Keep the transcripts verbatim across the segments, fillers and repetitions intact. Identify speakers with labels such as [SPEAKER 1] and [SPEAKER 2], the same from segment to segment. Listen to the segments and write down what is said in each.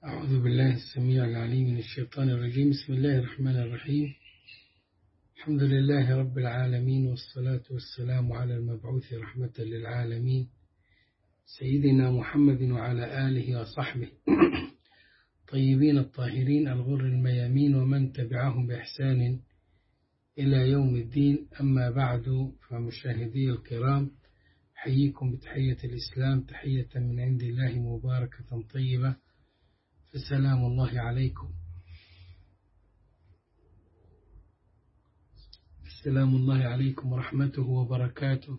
[SPEAKER 1] أعوذ بالله السميع العليم من الشيطان الرجيم. بسم الله الرحمن الرحيم. الحمد لله رب العالمين، والصلاة والسلام على المبعوث رحمة للعالمين سيدنا محمد وعلى آله وصحبه طيبين الطاهرين الغر الميامين ومن تبعهم بإحسان إلى يوم الدين. أما بعد، فمشاهدي الكرام، حييكم بتحية الإسلام، تحية من عند الله مباركة طيبة، فسلام الله عليكم. السلام الله عليكم ورحمته وبركاته.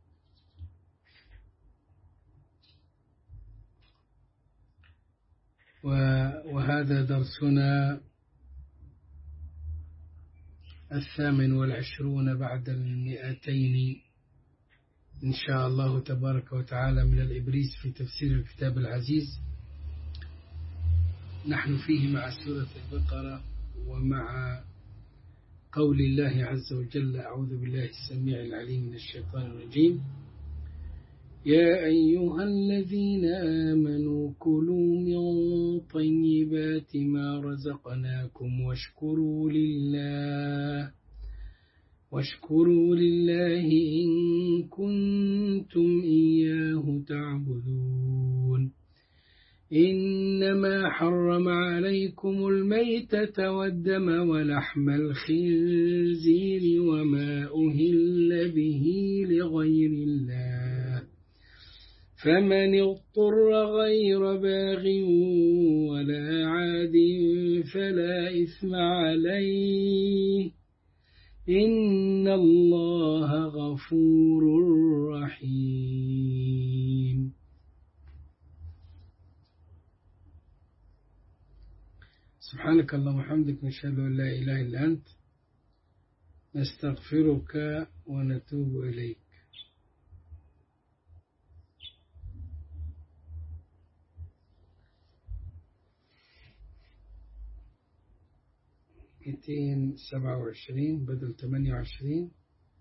[SPEAKER 1] وهذا درسنا الثامن والعشرون بعد المئتين إن شاء الله تبارك وتعالى من الإبريز في تفسير الكتاب العزيز. نحن فيه مع سورة البقرة ومع قول الله عز وجل: أعوذ بالله السميع العليم من الشيطان الرجيم. يا أيها الذين آمنوا كلوا من طيبات ما رزقناكم واشكروا لله واشكروا لله إن كنتم إياه تعبدون. إنما حرم عليكم الميتة والدم ولحم الخنزير وما أهل به لغير الله، فمن اضطر غير باغ ولا عاد فلا إثم عليه، إن الله غفور رحيم. سبحانك اللهم وبحمدك، نشهد أن لا إله إلا أنت، نستغفرك ونتوب إليك. مئتين وسبعة وعشرين بدل ثمانية وعشرين.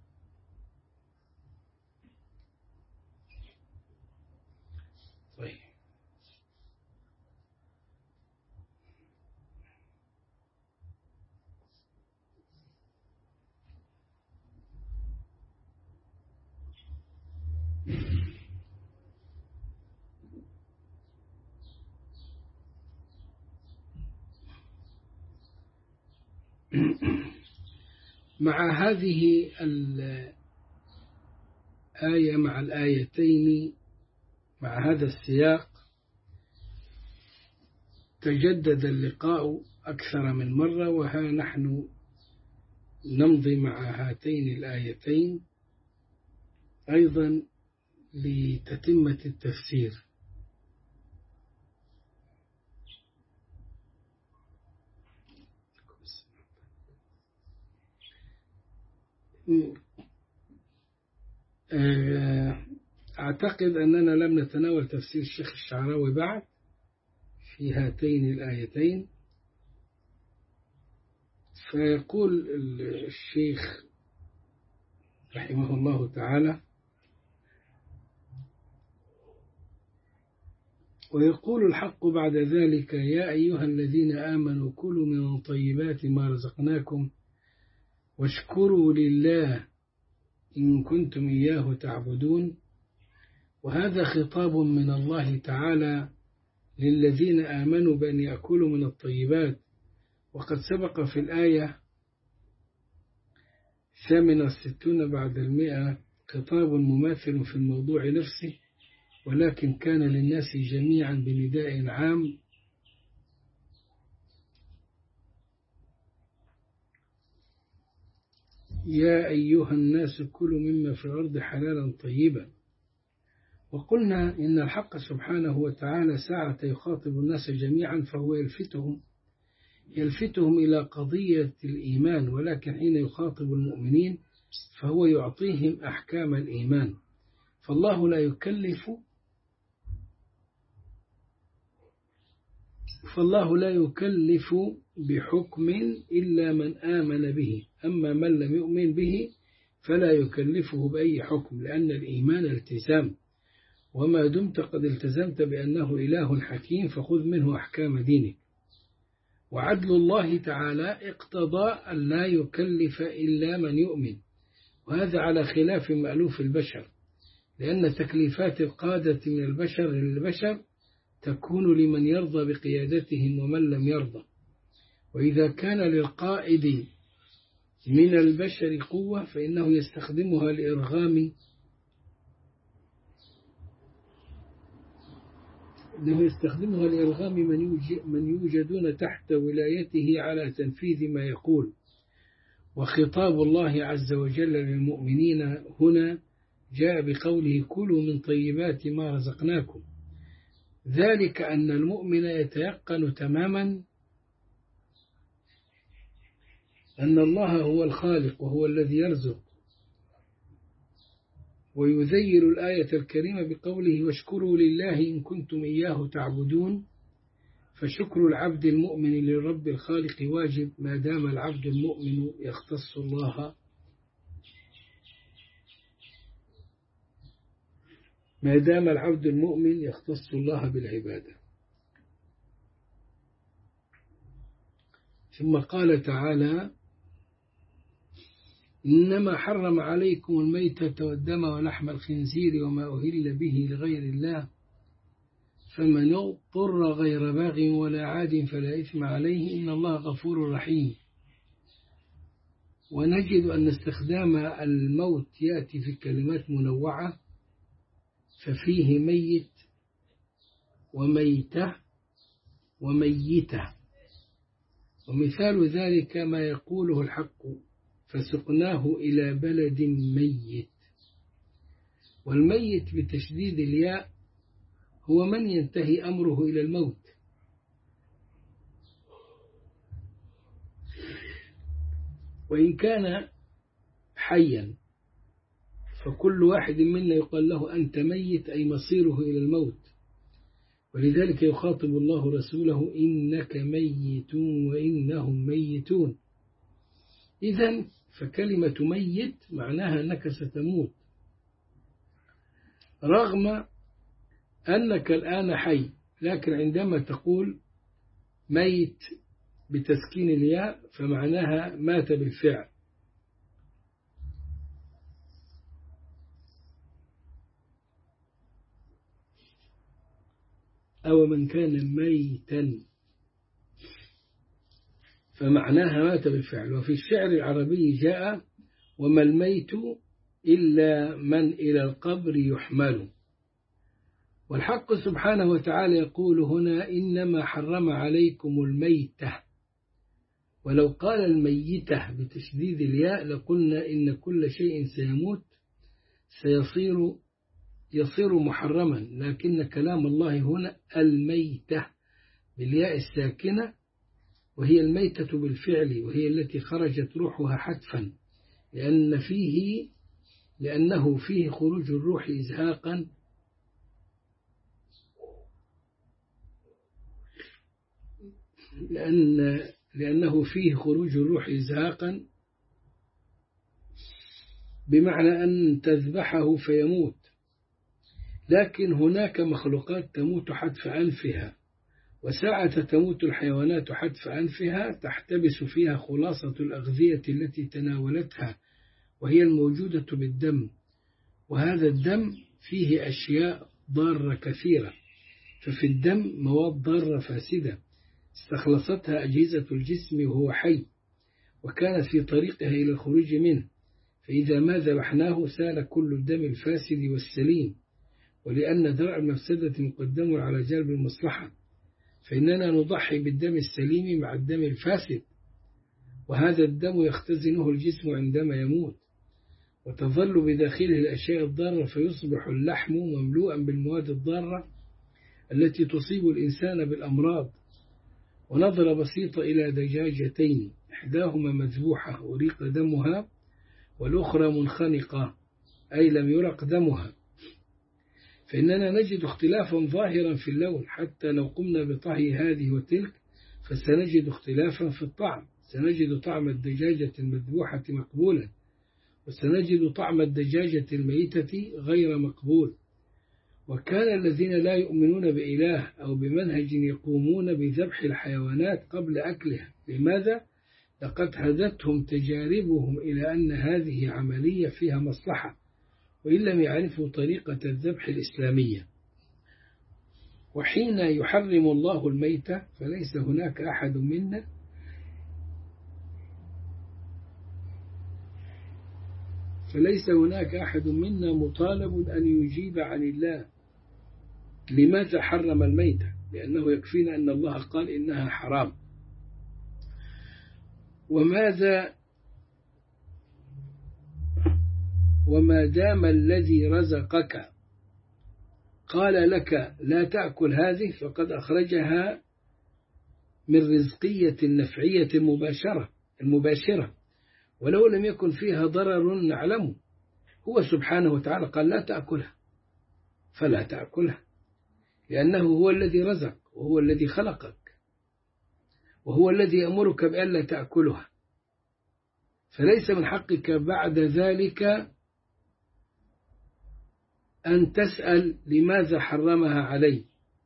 [SPEAKER 1] طيب، مع هذه الآية مع الآيتين مع هذا السياق تجدد اللقاء أكثر من مرة، وها نحن نمضي مع هاتين الآيتين أيضا لتتمة التفسير. أعتقد أننا لم نتناول تفسير الشيخ الشعراوي بعد في هاتين الآيتين. فيقول الشيخ رحمه الله تعالى: ويقول الحق بعد ذلك: يا أيها الذين آمنوا كلوا من طيبات ما رزقناكم واشكروا لله إن كنتم إياه تعبدون. وهذا خطاب من الله تعالى للذين آمنوا بأن يأكلوا من الطيبات، وقد سبق في الآية ثامنة الستون بعد المئة خطاب مماثل في الموضوع نفسه، ولكن كان للناس جميعا بنداء عام: يا أيها الناس كلوا مما في الأرض حلالا طيبا. وقلنا إن الحق سبحانه وتعالى ساعة يخاطب الناس جميعا فهو يلفتهم يلفتهم إلى قضية الإيمان، ولكن حين يخاطب المؤمنين فهو يعطيهم أحكام الإيمان. فالله لا يكلف فالله لا يكلف بحكم إلا من آمن به، أما من لم يؤمن به فلا يكلفه بأي حكم، لأن الإيمان التزام، وما دمت قد التزمت بأنه إله حكيم فخذ منه أحكام دينك. وعدل الله تعالى اقتضى أن لا يكلف إلا من يؤمن، وهذا على خلاف مألوف البشر، لأن تكليفات القادة من البشر للبشر تكون لمن يرضى بقيادتهم ومن لم يرضى. وإذا كان للقائد من البشر قوة فإنه يستخدمها لإرغام إنه يستخدمها لإرغام من يوجدون تحت ولايته على تنفيذ ما يقول. وخطاب الله عز وجل للمؤمنين هنا جاء بقوله كلوا من طيبات ما رزقناكم، ذلك أن المؤمن يتيقن تماما أن الله هو الخالق وهو الذي يرزق، ويذيل الآية الكريمة بقوله واشكروا لله إن كنتم إياه تعبدون. فشكر العبد المؤمن للرب الخالق واجب ما دام العبد المؤمن يختص الله ما دام العبد المؤمن يختص الله بالعبادة. ثم قال تعالى إنما حرم عليكم الميتة والدم ولحم الخنزير وما أهل به لغير الله فمن اضطر غير باغ ولا عاد فلا إثم عليه إن الله غفور رحيم. ونجد أن استخدام الموت يأتي في كلمات منوعة، ففيه ميت وميتة وميتة، ومثال ذلك ما يقوله الحق فسقناه إلى بلد ميت. والميت بتشديد الياء هو من ينتهي أمره إلى الموت، وإن كان حيا فكل واحد منا يقال له أنت ميت أي مصيره إلى الموت. ولذلك يخاطب الله رسوله إنك ميت وإنهم ميتون. إذن فكلمة ميت معناها أنك ستموت رغم أنك الآن حي، لكن عندما تقول ميت بتسكين الياء فمعناها مات بالفعل. أو من كان ميتا فمعناها مات بالفعل. وفي الشعر العربي جاء وما الميت إلا من إلى القبر يحمل. والحق سبحانه وتعالى يقول هنا إنما حرم عليكم الميتة، ولو قال الميتة بتشديد الياء لقلنا إن كل شيء سيموت سيصير يصير محرما، لكن كلام الله هنا الميتة بالياء الساكنة، وهي الميتة بالفعل، وهي التي خرجت روحها حتفا، لأن فيه لأنه فيه خروج الروح إزهاقا لأن لأنه فيه خروج الروح إزهاقا بمعنى أن تذبحه فيموت. لكن هناك مخلوقات تموت حتف أنفها، وساعة تموت الحيوانات حتف أنفها تحتبس فيها خلاصة الأغذية التي تناولتها، وهي الموجودة بالدم، وهذا الدم فيه أشياء ضارة كثيرة. ففي الدم مواد ضارة فاسدة استخلصتها أجهزة الجسم وهو حي، وكانت في طريقها إلى الخروج منه، فإذا ما ذبحناه سال كل الدم الفاسد والسليم. ولأن درء المفسدة مقدم على جلب المصلحة، فإننا نضحي بالدم السليم مع الدم الفاسد، وهذا الدم يختزنه الجسم عندما يموت، وتظل بداخله الأشياء الضارة، فيصبح اللحم مملوءا بالمواد الضارة التي تصيب الإنسان بالأمراض. ونظر بسيطة إلى دجاجتين، إحداهما مذبوحة أريق دمها، والأخرى منخنقة أي لم يرق دمها، فإننا نجد اختلافا ظاهرا في اللون، حتى لو قمنا بطهي هذه وتلك فسنجد اختلافا في الطعم. سنجد طعم الدجاجة المذبوحة مقبولا، وسنجد طعم الدجاجة الميتة غير مقبول. وكان الذين لا يؤمنون بإله أو بمنهج يقومون بذبح الحيوانات قبل أكلها. لماذا؟ لقد هدتهم تجاربهم إلى أن هذه عملية فيها مصلحة، وإن لم يعرفوا طريقة الذبح الإسلامية. وحين يحرم الله الميتة فليس هناك أحد منا فليس هناك أحد منا مطالب أن يجيب عن الله لماذا حرم الميتة، لأنه يكفينا أن الله قال إنها حرام. وماذا وما دام الذي رزقك قال لك لا تأكل هذه فقد أخرجها من رزقية النفعية المباشرة المباشرة ولو لم يكن فيها ضرر نعلمه. هو سبحانه وتعالى قال لا تأكلها، فلا تأكلها، لأنه هو الذي رزق وهو الذي خلقك وهو الذي يأمرك بألا تأكلها، فليس من حقك بعد ذلك أن تسأل لماذا حرمها علي.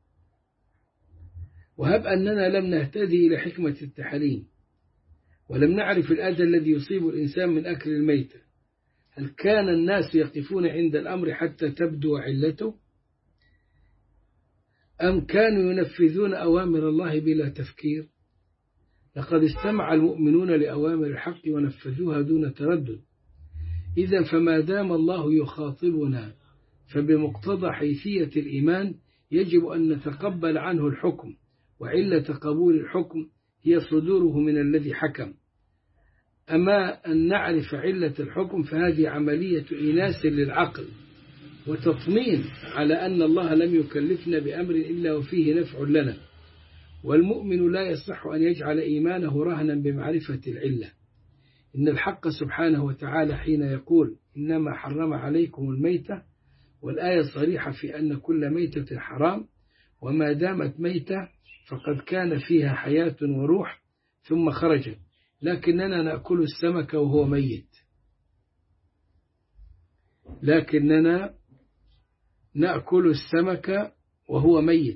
[SPEAKER 1] وهب أننا لم نهتدي إلى حكمة التحريم ولم نعرف الأذى الذي يصيب الإنسان من أكل الميتة، هل كان الناس يقفون عند الأمر حتى تبدو علته، أم كانوا ينفذون أوامر الله بلا تفكير؟ لقد استمع المؤمنون لأوامر الحق ونفذوها دون تردد. إذا فما دام الله يخاطبنا فبمقتضى حيثية الإيمان يجب أن نتقبل عنه الحكم، وعلة قبول الحكم هي صدوره من الذي حكم. أما أن نعرف علة الحكم فهذه عملية إناس للعقل وتطمين على أن الله لم يكلفنا بأمر إلا وفيه نفع لنا. والمؤمن لا يصح أن يجعل إيمانه رهنا بمعرفة العلة. إن الحق سبحانه وتعالى حين يقول إنما حرم عليكم الميتة، والآية صريحة في أن كل ميتة حرام، وما دامت ميتة فقد كان فيها حياة وروح ثم خرجت، لكننا نأكل السمك وهو ميت لكننا نأكل السمك وهو ميت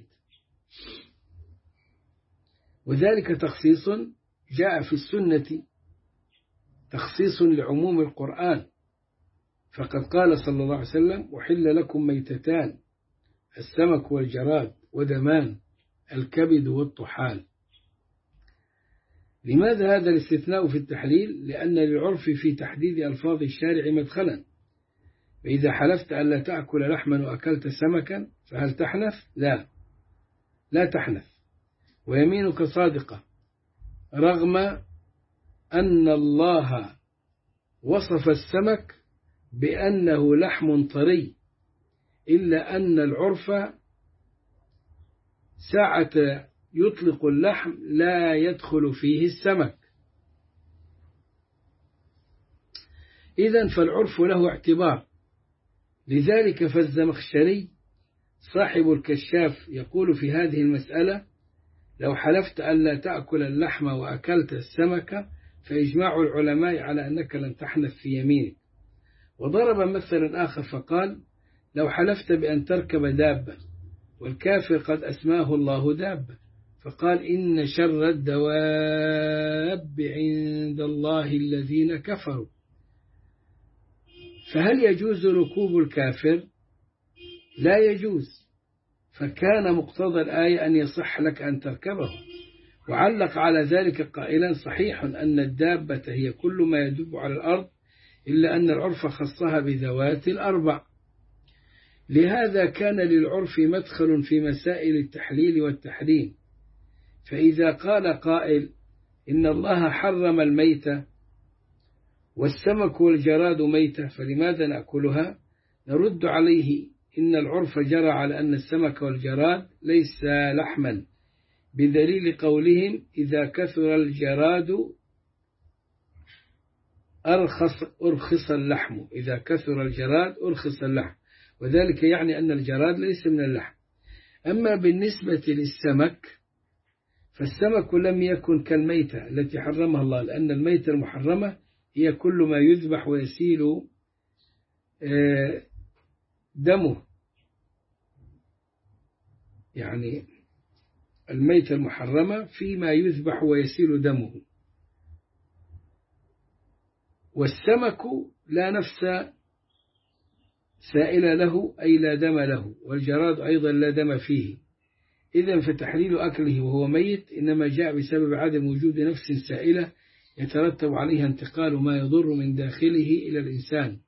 [SPEAKER 1] وذلك تخصيص جاء في السنة، تخصيص لعموم القرآن، فقد قال صلى الله عليه وسلم وحل لكم ميتتان السمك والجراد ودمان الكبد والطحال. لماذا هذا الاستثناء في التحليل؟ لأن للعرف في تحديد ألفاظ الشارع مدخلا، فإذا حلفت ألا تأكل لحما وأكلت سمكا فهل تحنث؟ لا لا تحنث، ويمينك صادقة رغم أن الله وصف السمك بأنه لحم طري، إلا أن العرف ساعة يطلق اللحم لا يدخل فيه السمك. إذن فالعرف له اعتبار. لذلك فالزمخشري صاحب الكشاف يقول في هذه المسألة لو حلفت ألا تأكل اللحم وأكلت السمك فإجماع العلماء على أنك لن تحنث في يمينك. وضرب مثلا آخر فقال لو حلفت بأن تركب دابة والكافر قد أسماه الله دابة، فقال إن شر الدواب عند الله الذين كفروا، فهل يجوز ركوب الكافر؟ لا يجوز، فكان مقتضى الآية أن يصح لك أن تركبه. وعلق على ذلك قائلا صحيح أن الدابة هي كل ما يدب على الأرض إلا أن العرف خصها بذوات الأربع. لهذا كان للعرف مدخل في مسائل التحليل والتحريم. فإذا قال قائل إن الله حرم الميتة والسمك والجراد ميتة فلماذا نأكلها؟ نرد عليه إن العرف جرى على أن السمك والجراد ليس لحما، بدليل قولهم إذا كثر الجراد أرخص أرخص اللحم، إذا كثر الجراد أرخص اللحم، وذلك يعني أن الجراد ليس من اللحم. أما بالنسبة للسمك فالسمك لم يكن كالميتة التي حرمها الله، لأن الميتة المحرمة هي كل ما يذبح ويسيل دمه، يعني الميتة المحرمة فيما يذبح ويسيل دمه. والسمك لا نفس سائل له أي لا دم له، والجراد أيضا لا دم فيه. إذن فتحليل أكله وهو ميت إنما جاء بسبب عدم وجود نفس سائلة يترتب عليها انتقال ما يضر من داخله إلى الإنسان.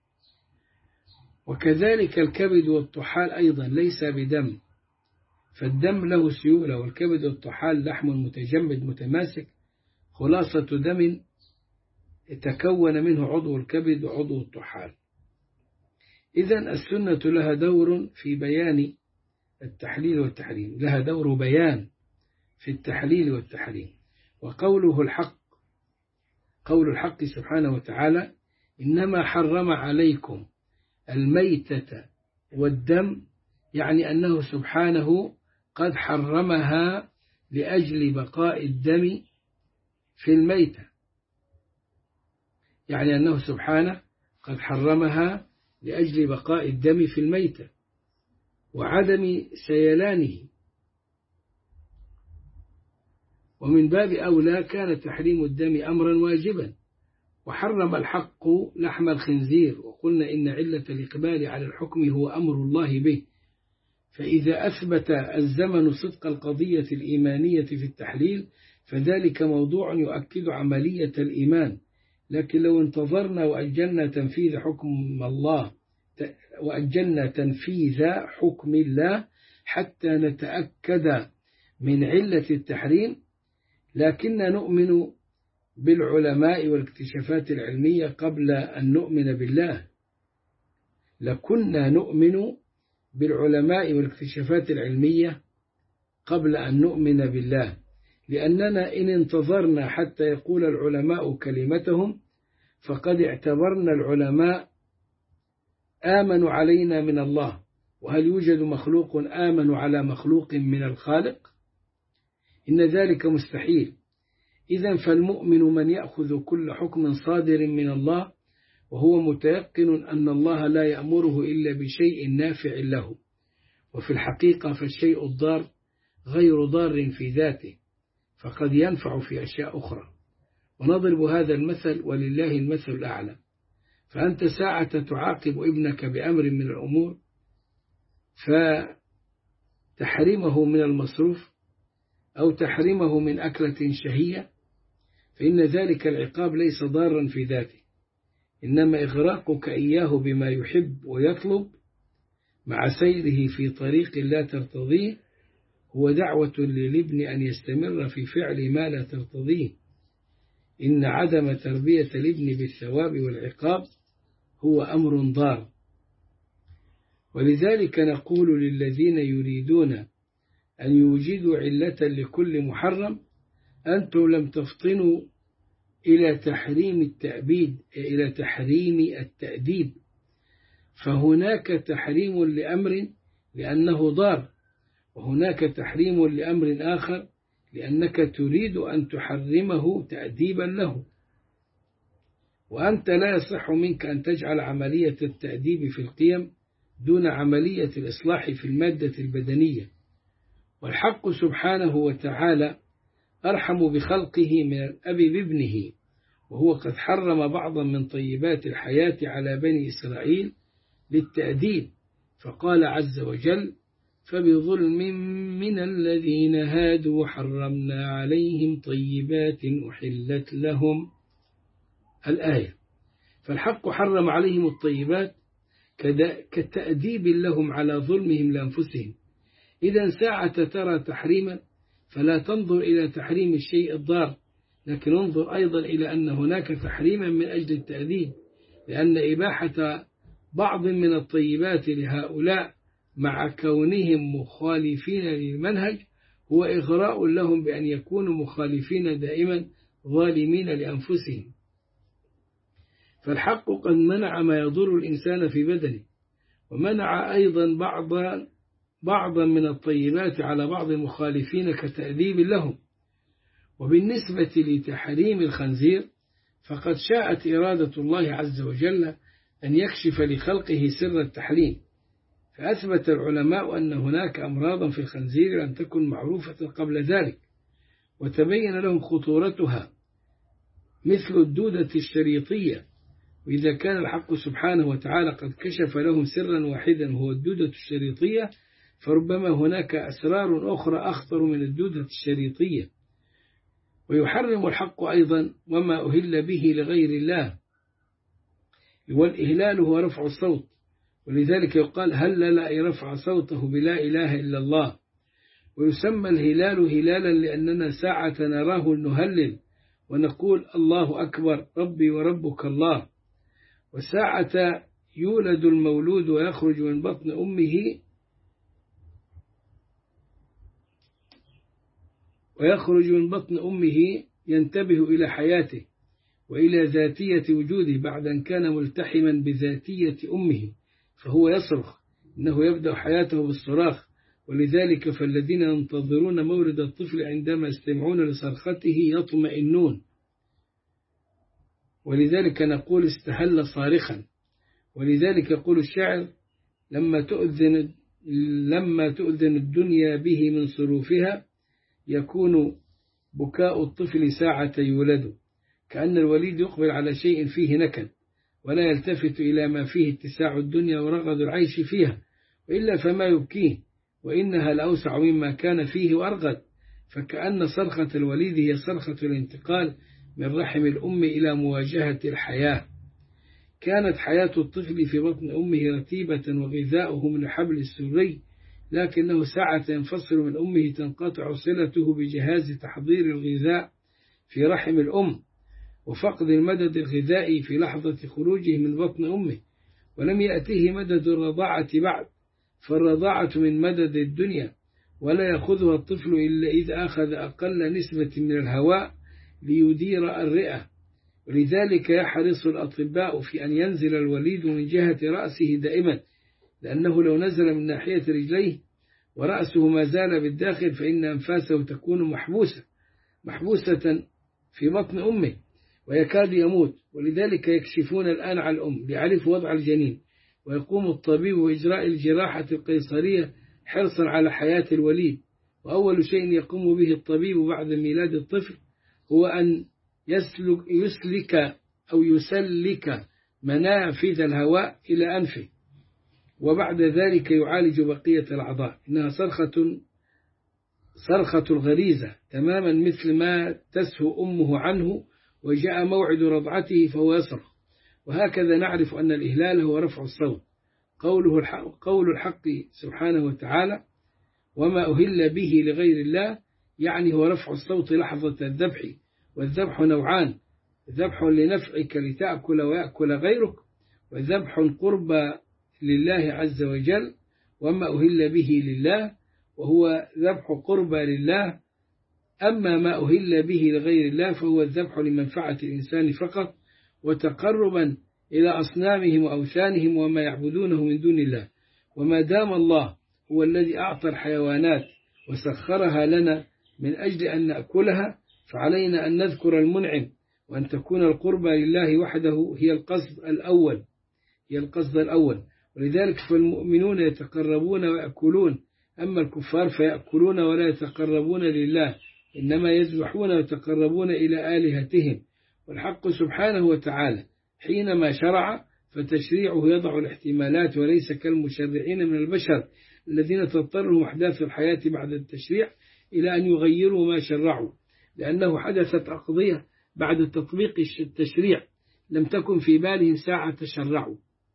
[SPEAKER 1] وكذلك الكبد والطحال أيضا ليس بدم، فالدم له سيولة، والكبد والطحال لحم متجمد متماسك خلاصة دم تكون منه عضو الكبد وعضو الطحال. إذن السنة لها دور في بيان التحليل والتحريم، لها دور بيان في التحليل والتحريم. وقوله الحق، قول الحق سبحانه وتعالى إنما حرم عليكم الميتة والدم، يعني أنه سبحانه قد حرمها لأجل بقاء الدم في الميتة، يعني أنه سبحانه قد حرمها لأجل بقاء الدم في الميتة وعدم سيلانه. ومن باب أولى كان تحريم الدم أمرا واجبا. وحرم الحق لحم الخنزير، وقلنا إن علة الإقبال على الحكم هو أمر الله به، فإذا أثبت الزمن صدق القضية الإيمانية في التحليل فذلك موضوع يؤكد عملية الإيمان. لكن لو انتظرنا وأجلنا تنفيذ حكم الله وأجلنا تنفيذ حكم الله حتى نتأكد من علة التحريم، لكننا نؤمن بالعلماء والاكتشافات العلمية قبل أن نؤمن بالله، لكنا نؤمن بالعلماء والاكتشافات العلمية قبل أن نؤمن بالله، لأننا إن انتظرنا حتى يقول العلماء كلمتهم فقد اعتبرنا العلماء آمنوا علينا من الله. وهل يوجد مخلوق آمن على مخلوق من الخالق؟ إن ذلك مستحيل. إذن فالمؤمن من يأخذ كل حكم صادر من الله وهو متيقن أن الله لا يأمره إلا بشيء نافع له. وفي الحقيقة فالشيء الضار غير ضار في ذاته، فقد ينفع في أشياء أخرى. ونضرب هذا المثل ولله المثل الأعلى. فأنت ساعة تعاقب ابنك بأمر من الأمور فتحرمه من المصروف أو تحرمه من أكلة شهية، فإن ذلك العقاب ليس ضارا في ذاته، إنما إغراقك إياه بما يحب ويطلب مع سيره في طريق لا ترتضيه هو دعوة للابن أن يستمر في فعل ما لا ترتضيه. إن عدم تربية الابن بالثواب والعقاب هو أمر ضار. ولذلك نقول للذين يريدون أن يوجدوا علة لكل محرم أنتم لم تفطنوا إلى تحريم التأبيد إلى تحريم التأديب، فهناك تحريم لأمر لأنه ضار، وهناك تحريم لأمر آخر لأنك تريد أن تحرمه تأديبا له. وأنت لا يصح منك أن تجعل عملية التأديب في القيم دون عملية الإصلاح في المادة البدنية. والحق سبحانه وتعالى أرحم بخلقه من الأب بابنه، وهو قد حرم بعضا من طيبات الحياة على بني إسرائيل للتأديب، فقال عز وجل فبظلم من الذين هادوا حرمنا عليهم طيبات أحلت لهم الآية. فالحق حرم عليهم الطيبات كتأديب لهم على ظلمهم لأنفسهم. إذا ساعة ترى تحريما فلا تنظر إلى تحريم الشيء الضار، لكن انظر أيضا إلى أن هناك تحريما من أجل التأديب، لأن إباحة بعض من الطيبات لهؤلاء مع كونهم مخالفين للمنهج هو إغراء لهم بأن يكونوا مخالفين دائما ظالمين لأنفسهم. فالحق قد منع ما يضر الإنسان في بدنه، ومنع أيضا بعض بعضا من الطيبات على بعض المخالفين كتأديب لهم. وبالنسبة لتحريم الخنزير فقد شاءت إرادة الله عز وجل أن يكشف لخلقه سر التحريم، فأثبت العلماء أن هناك أمراضا في الخنزير لم تكن معروفة قبل ذلك، وتبين لهم خطورتها مثل الدودة الشريطية. وإذا كان الحق سبحانه وتعالى قد كشف لهم سرا واحدا هو الدودة الشريطية، فربما هناك أسرار أخرى أخطر من الدودة الشريطية. ويحرم الحق أيضا وما أهل به لغير الله، والإهلال هو رفع الصوت، ولذلك يقال هلل أي رفع صوته بلا إله إلا الله. ويسمى الهلال هلالا لأننا ساعة نراه نهلل ونقول الله أكبر ربي وربك الله. وساعة يولد المولود ويخرج من بطن أمه ويخرج من بطن أمه ينتبه إلى حياته وإلى ذاتية وجوده بعد أن كان ملتحما بذاتية أمه، فهو يصرخ، إنه يبدأ حياته بالصراخ. ولذلك فالذين ينتظرون مولد الطفل عندما يستمعون لصرخته يطمئنون، ولذلك نقول استهل صارخا. ولذلك يقول الشاعر لما تؤذن, لما تؤذن الدنيا به من صروفها يكون بكاء الطفل ساعة يولد، كأن الوليد يقبل على شيء فيه نكد ولا يلتفت إلى ما فيه اتساع الدنيا ورغد العيش فيها، وإلا فما يبكيه، وإنها لأوسع مما كان فيه وأرغد. فكأن صرخة الوليد هي صرخة الانتقال من رحم الأم إلى مواجهة الحياة. كانت حياة الطفل في بطن أمه رتيبة وغذاؤه من الحبل السري، لكنه ساعة ينفصل من أمه تنقطع صلته بجهاز تحضير الغذاء في رحم الأم، وفقد المدد الغذائي في لحظة خروجه من بطن أمه، ولم يأتيه مدد الرضاعة بعد، فالرضاعة من مدد الدنيا، ولا يأخذها الطفل إلا إذا أخذ أقل نسبة من الهواء ليدير الرئة. ولذلك يحرص الأطباء في أن ينزل الوليد من جهة رأسه دائما، لأنه لو نزل من ناحية رجليه ورأسه ما زال بالداخل فإن أنفاسه تكون محبوسة محبوسة في بطن أمه ويكاد يموت. ولذلك يكشفون الآن على الأم ليعرفوا وضع الجنين، ويقوم الطبيب بإجراء الجراحة القيصرية حرصا على حياة الوليد. وأول شيء يقوم به الطبيب بعد ميلاد الطفل هو أن يسلك, يسلك أو يسلك منافذ الهواء إلى أنفه، وبعد ذلك يعالج بقية الأعضاء. إنها صرخة صرخة الغريزة تماما مثل ما تسهو أمه عنه وجاء موعد رضعته فهو يصرخ. وهكذا نعرف أن الإهلال هو رفع الصوت. قوله الحق قول الحق سبحانه وتعالى وما أهل به لغير الله، يعني هو رفع الصوت لحظة الذبح. والذبح نوعان: ذبح لنفعك لتأكل ويأكل غيرك، وذبح قربى لله عز وجل. وما أهل به لله وهو ذبح قربى لله. أما ما أهل به لغير الله فهو الذبح لمنفعة الإنسان فقط، وتقربا إلى أصنامهم وأوثانهم وما يعبدونه من دون الله. وما دام الله هو الذي أعطى الحيوانات وسخرها لنا من أجل أن نأكلها، فعلينا أن نذكر المنعم، وأن تكون القربى لله وحده هي القصد الأول هي القصد الأول. ولذلك فالمؤمنون يتقربون ويأكلون، أما الكفار فيأكلون ولا يتقربون لله، إنما يذبحون ويتقربون إلى آلهتهم. والحق سبحانه وتعالى حينما شرع فتشريعه يضع الاحتمالات، وليس كالمشرعين من البشر الذين تضطرهم أحداث الحياة بعد التشريع إلى أن يغيروا ما شرعوا، لأنه حدثت أقضية بعد تطبيق التشريع لم تكن في بالهم ساعة تشرعوا.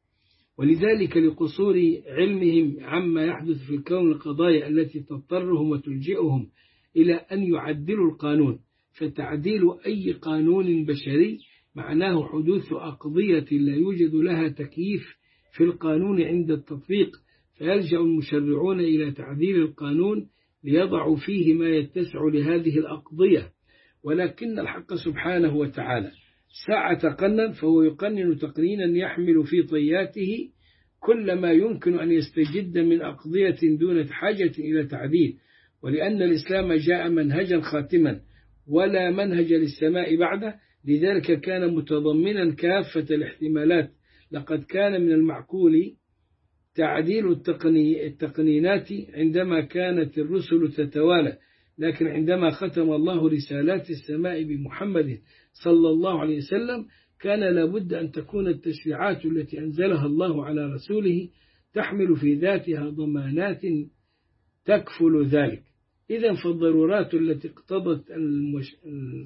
[SPEAKER 1] ولذلك لقصور علمهم عما يحدث في الكون القضايا التي تضطرهم وتلجئهم إلى أن يعدلوا القانون. فتعديل أي قانون بشري معناه حدوث أقضية لا يوجد لها تكييف في القانون عند التطبيق، فيلجأ المشرعون إلى تعديل القانون ليضعوا فيه ما يتسع لهذه الأقضية. ولكن الحق سبحانه وتعالى ساعة قنن فهو يقنن تقنينا يحمل في طياته كل ما يمكن أن يستجد من أقضية دون حاجة إلى تعديل. ولأن الإسلام جاء منهجا خاتما ولا منهج للسماء بعده، لذلك كان متضمنا كافة الاحتمالات. لقد كان من المعقول تعديل التقني التقنينات عندما كانت الرسل تتوالى، لكن عندما ختم الله رسالات السماء بمحمد صلى الله عليه وسلم كان لابد أن تكون التشريعات التي أنزلها الله على رسوله تحمل في ذاتها ضمانات تكفل ذلك. إذن فالضرورات التي اقتضت المش...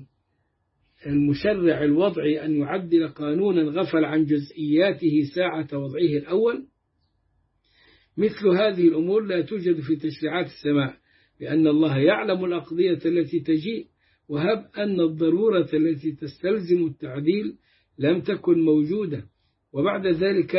[SPEAKER 1] المشرع الوضعي أن يعدل قانونا غفل عن جزئياته ساعة وضعه الأول، مثل هذه الأمور لا توجد في تشريعات السماء، لأن الله يعلم الأقضية التي تجيء، وهب أن الضرورة التي تستلزم التعديل لم تكن موجودة وبعد ذلك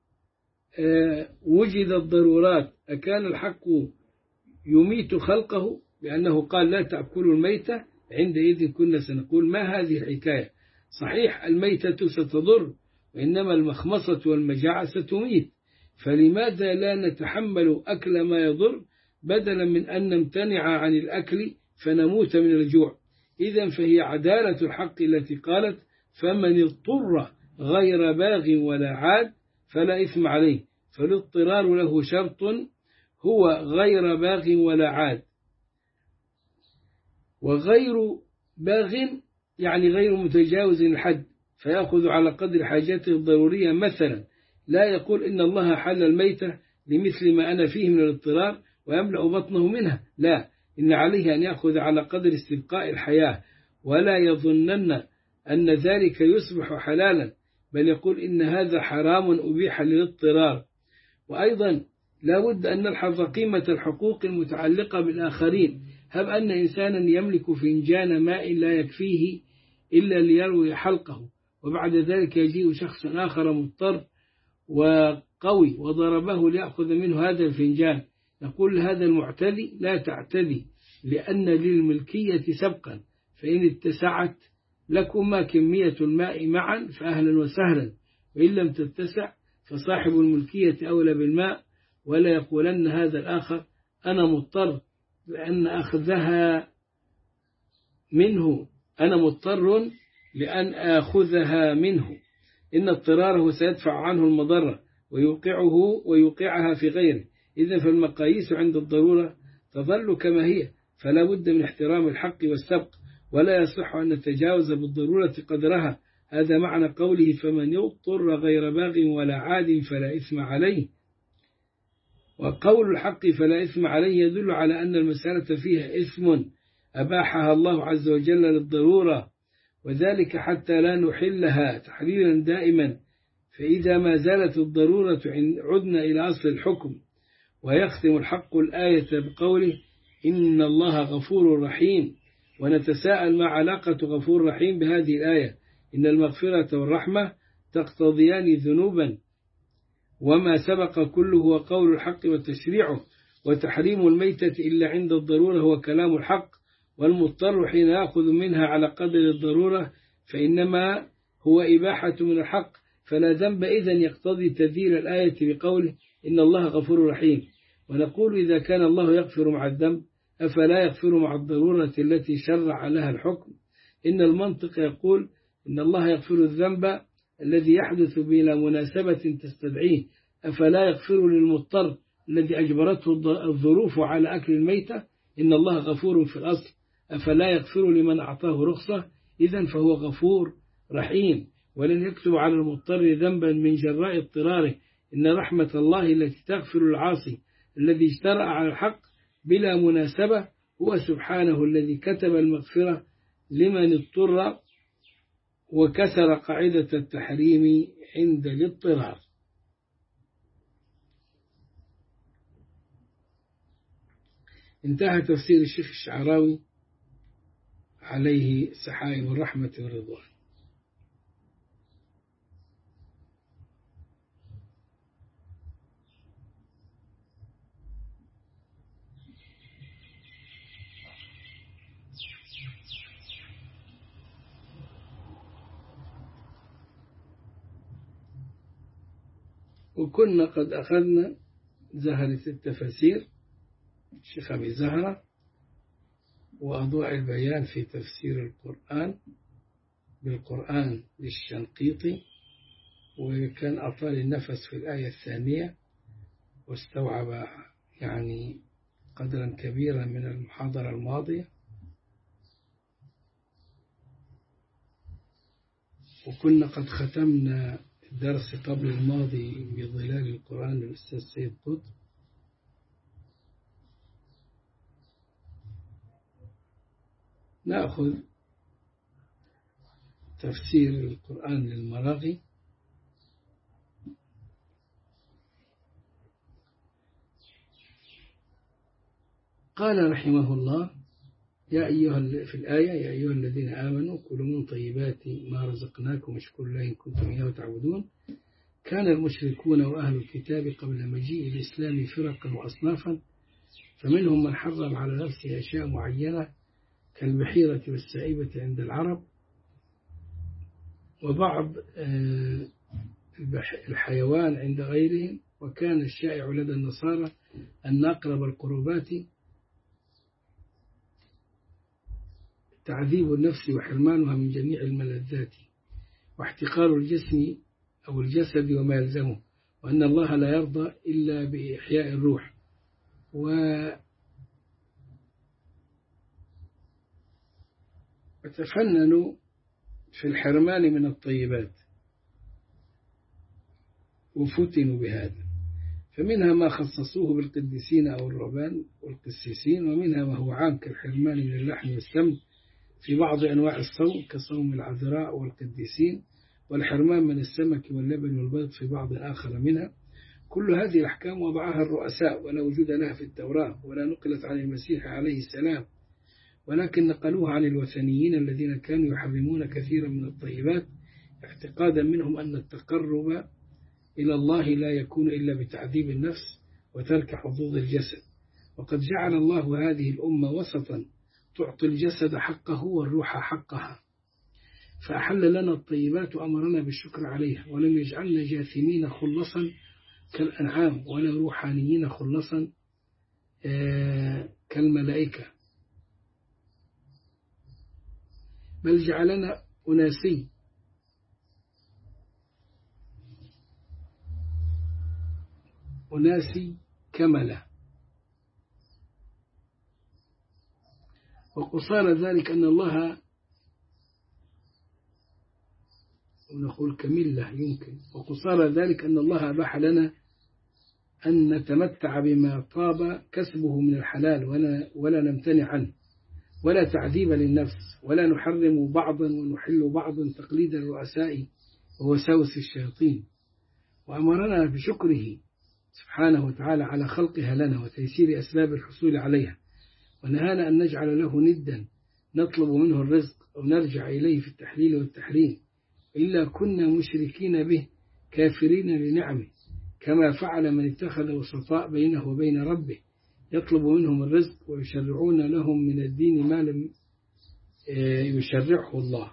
[SPEAKER 1] وجدت ضرورات، أكان الحق يميت خلقه بأنه قال لا تأكلوا الميتة؟ عندئذ كنا سنقول ما هذه الحكاية؟ صحيح الميتة ستضر، وإنما المخمصة والمجاعة ستميت، فلماذا لا نتحمل أكل ما يضر بدلا من أن نمتنع عن الأكل فنموت من الجوع؟ إذن فهي عدالة الحق التي قالت فمن اضطر غير باغ ولا عاد فلا إثم عليه، فالاضطرار له شرط هو غير باغ ولا عاد، وغير باغ يعني غير متجاوز الحد فيأخذ على قدر حاجته الضرورية. مثلا لا يقول إن الله حل الميتة لمثل ما أنا فيه من الاضطرار ويملأ بطنه منها، لا، إن عليه أن يأخذ على قدر استبقاء الحياة، ولا يظنن أن ذلك يصبح حلالا، بل يقول إن هذا حرام أبيح للاضطرار. وأيضا لا بد أن نلحظ قيمة الحقوق المتعلقة بالآخرين. هب أن إنسانا يملك فنجان ماء لا يكفيه إلا ليروي حلقه، وبعد ذلك يجيء شخص آخر مضطر وقوي وضربه ليأخذ منه هذا الفنجان، نقول هذا المعتدي لا تعتدي، لأن للملكية سبقا، فإن اتسعت لكما كمية الماء معا فأهلا وسهلا، وإن لم تتسع فصاحب الملكية أولى بالماء، ولا يقولن هذا الآخر أنا مضطر لأن أخذها منه، أنا مضطر لأن آخذها منه، إن اضطراره سيدفع عنه المضرة ويوقعه ويوقعها في غيره. إذن فالمقاييس عند الضرورة تظل كما هي، فلا بد من احترام الحق والسبق، ولا يصح أن نتجاوز بالضرورة قدرها. هذا معنى قوله فمن يضطر غير باغ ولا عاد فلا إثم عليه. وقول الحق فلا إثم عليه يدل على أن المسألة فيها إثم أباحها الله عز وجل للضرورة، وذلك حتى لا نحلها تحليلا دائما، فإذا ما زالت الضرورة عدنا إلى أصل الحكم. ويختم الحق الآية بقوله إن الله غفور رحيم، ونتساءل ما علاقة غفور رحيم بهذه الآية؟ إن المغفرة والرحمة تقتضيان ذنوبا، وما سبق كله هو قول الحق وتشريعه، وتحريم الميتة إلا عند الضرورة هو كلام الحق، والمضطر حين يأخذ منها على قدر الضرورة فإنما هو إباحة من الحق، فلا ذنب إذن يقتضي تذييل الآية بقوله إن الله غفور رحيم. ونقول إذا كان الله يغفر مع الذنب أفلا يغفر مع الضرورة التي شرع لها الحكم؟ إن المنطق يقول إن الله يغفر الذنب الذي يحدث بلا مناسبة تستدعيه، أفلا يغفر للمضطر الذي أجبرته الظروف على أكل الميتة؟ إن الله غفور في الأصل، أفلا يغفر لمن أعطاه رخصة؟ إذن فهو غفور رحيم، ولن يكتب على المضطر ذنبا من جراء اضطراره. إن رحمة الله التي تغفر العاصي الذي اجترأ على الحق بلا مناسبة هو سبحانه الذي كتب المغفرة لمن اضطر وكسر قاعدة التحريم عند الاضطرار. انتهى تفسير الشيخ الشعراوي عليه سحائب الرحمة والرضوان. وكنا قد أخذنا زهرة التفاسير الشيخ أبي زهرة وأضواء البيان في تفسير القرآن بالقرآن للشنقيطي، وكان أطال النفس في الآية الثانية، واستوعب يعني قدرا كبيرا من المحاضرة الماضية، وكنا قد ختمنا الدرس قبل الماضي بظلال القرآن للأستاذ سيد قطب. نأخذ تفسير القرآن للمراغي. قال رحمه الله: يا أيها في الآية: يا أيها الذين آمنوا كلوا من طيبات ما رزقناكم واشكروا الله إن كنتم إياه تعبدون. كان المشركون وأهل الكتاب قبل مجيء الإسلام فرقا وأصنافا، فمنهم من حرم على نفسه أشياء معينة كالبحيرة والسائبة عند العرب، وبعض الحيوان عند غيرهم. وكان الشائع لدى النصارى أن أقرب القربات تعذيب النفس وحرمانها من جميع الملذات واحتقار الجسم أو الجسد وما يلزمه، وأن الله لا يرضى إلا بإحياء الروح. وتفننوا في الحرمان من الطيبات وفتنوا بهذا، فمنها ما خصصوه بالقديسين أو الرهبان والقسيسين، ومنها ما هو عام كالحرمان من اللحم والسمن في بعض أنواع الصوم كصوم العذراء والقديسين، والحرمان من السمك واللبن والبيض في بعض آخر منها. كل هذه الأحكام وضعها الرؤساء ولا وجود لها في التوراة ولا نقلت عن المسيح عليه السلام، ولكن نقلوها عن الوثنيين الذين كانوا يحرمون كثيرا من الطيبات اعتقادا منهم أن التقرب إلى الله لا يكون إلا بتعذيب النفس وترك حظوظ الجسد. وقد جعل الله هذه الأمة وسطا تعطي الجسد حقه والروح حقها، فأحل لنا الطيبات وأمرنا بالشكر عليها، ولم يجعلنا جاثمين خلصا كالأنعام ولا روحانيين خلصا كالملائكة، بل جعلنا أناسي أناسي كملة. وقصار ذلك أن الله، ونقول كملة يمكن، وقصار ذلك أن الله أباح لنا أن نتمتع بما طاب كسبه من الحلال ولا, ولا نمتنع عنه، ولا تعذيب للنفس، ولا نحرم بعضا ونحل بعضا تقليد الرؤساء ووساوس الشياطين. وأمرنا بشكره سبحانه وتعالى على خلقها لنا وتيسير أسباب الحصول عليها، ونهانا أن نجعل له ندا نطلب منه الرزق أو نرجع إليه في التحليل والتحريم، إلا كنا مشركين به كافرين لنعمه، كما فعل من اتخذ وسطاء بينه وبين ربه يطلب منهم الرزق ويشرعون لهم من الدين ما لم يشرعه الله.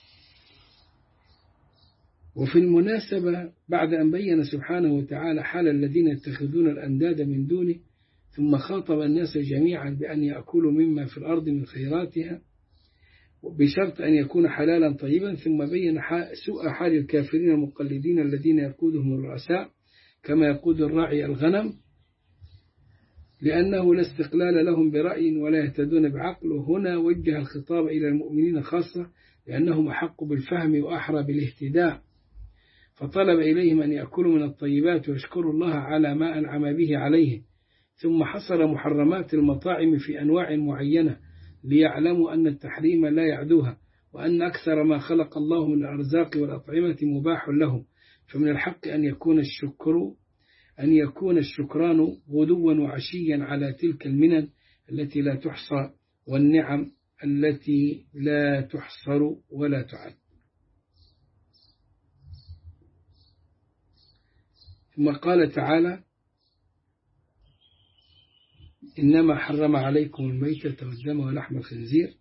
[SPEAKER 1] وفي المناسبة بعد أن بين سبحانه وتعالى حال الذين يتخذون الأنداد من دونه، ثم خاطب الناس جميعا بأن يأكلوا مما في الأرض من خيراتها بشرط أن يكون حلالا طيبا، ثم بين سوء حال الكافرين المقلدين الذين يقودهم الرؤساء كما يقود الراعي الغنم، لأنه لا استقلال لهم برأي ولا يهتدون بعقل. وهنا وجه الخطاب إلى المؤمنين خاصة لأنهم أحق بالفهم وأحرى بالاهتداء، فطلب إليهم أن يأكلوا من الطيبات ويشكروا الله على ما أنعم به عليهم، ثم حصر محرمات المطاعم في أنواع معينة ليعلموا أن التحريم لا يعدوها، وأن أكثر ما خلق الله من الأرزاق والأطعمة مباح لهم، فمن الحق أن يكون الشكر أن يكون الشكران غدوا وعشيا على تلك المنن التي لا تحصى والنعم التي لا تحصر ولا تعد. ثم قال تعالى: إنما حرم عليكم الميتة والدم ولحم الخنزير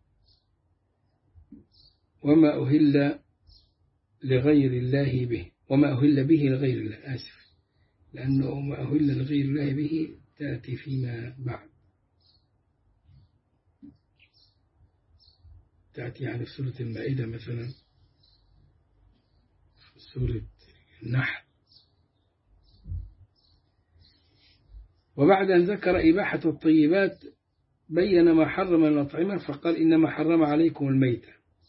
[SPEAKER 1] وما أهل لغير الله به وما أهل به لغير الله آسف لأنه ما أهل لغير الله به تأتي فيما بعد، تأتي يعني في سورة المائدة مثلا، في سورة النحل. وبعد أن ذكر إباحة الطيبات بين ما حرم من الأطعمة فقال إنما حرم عليكم الميتة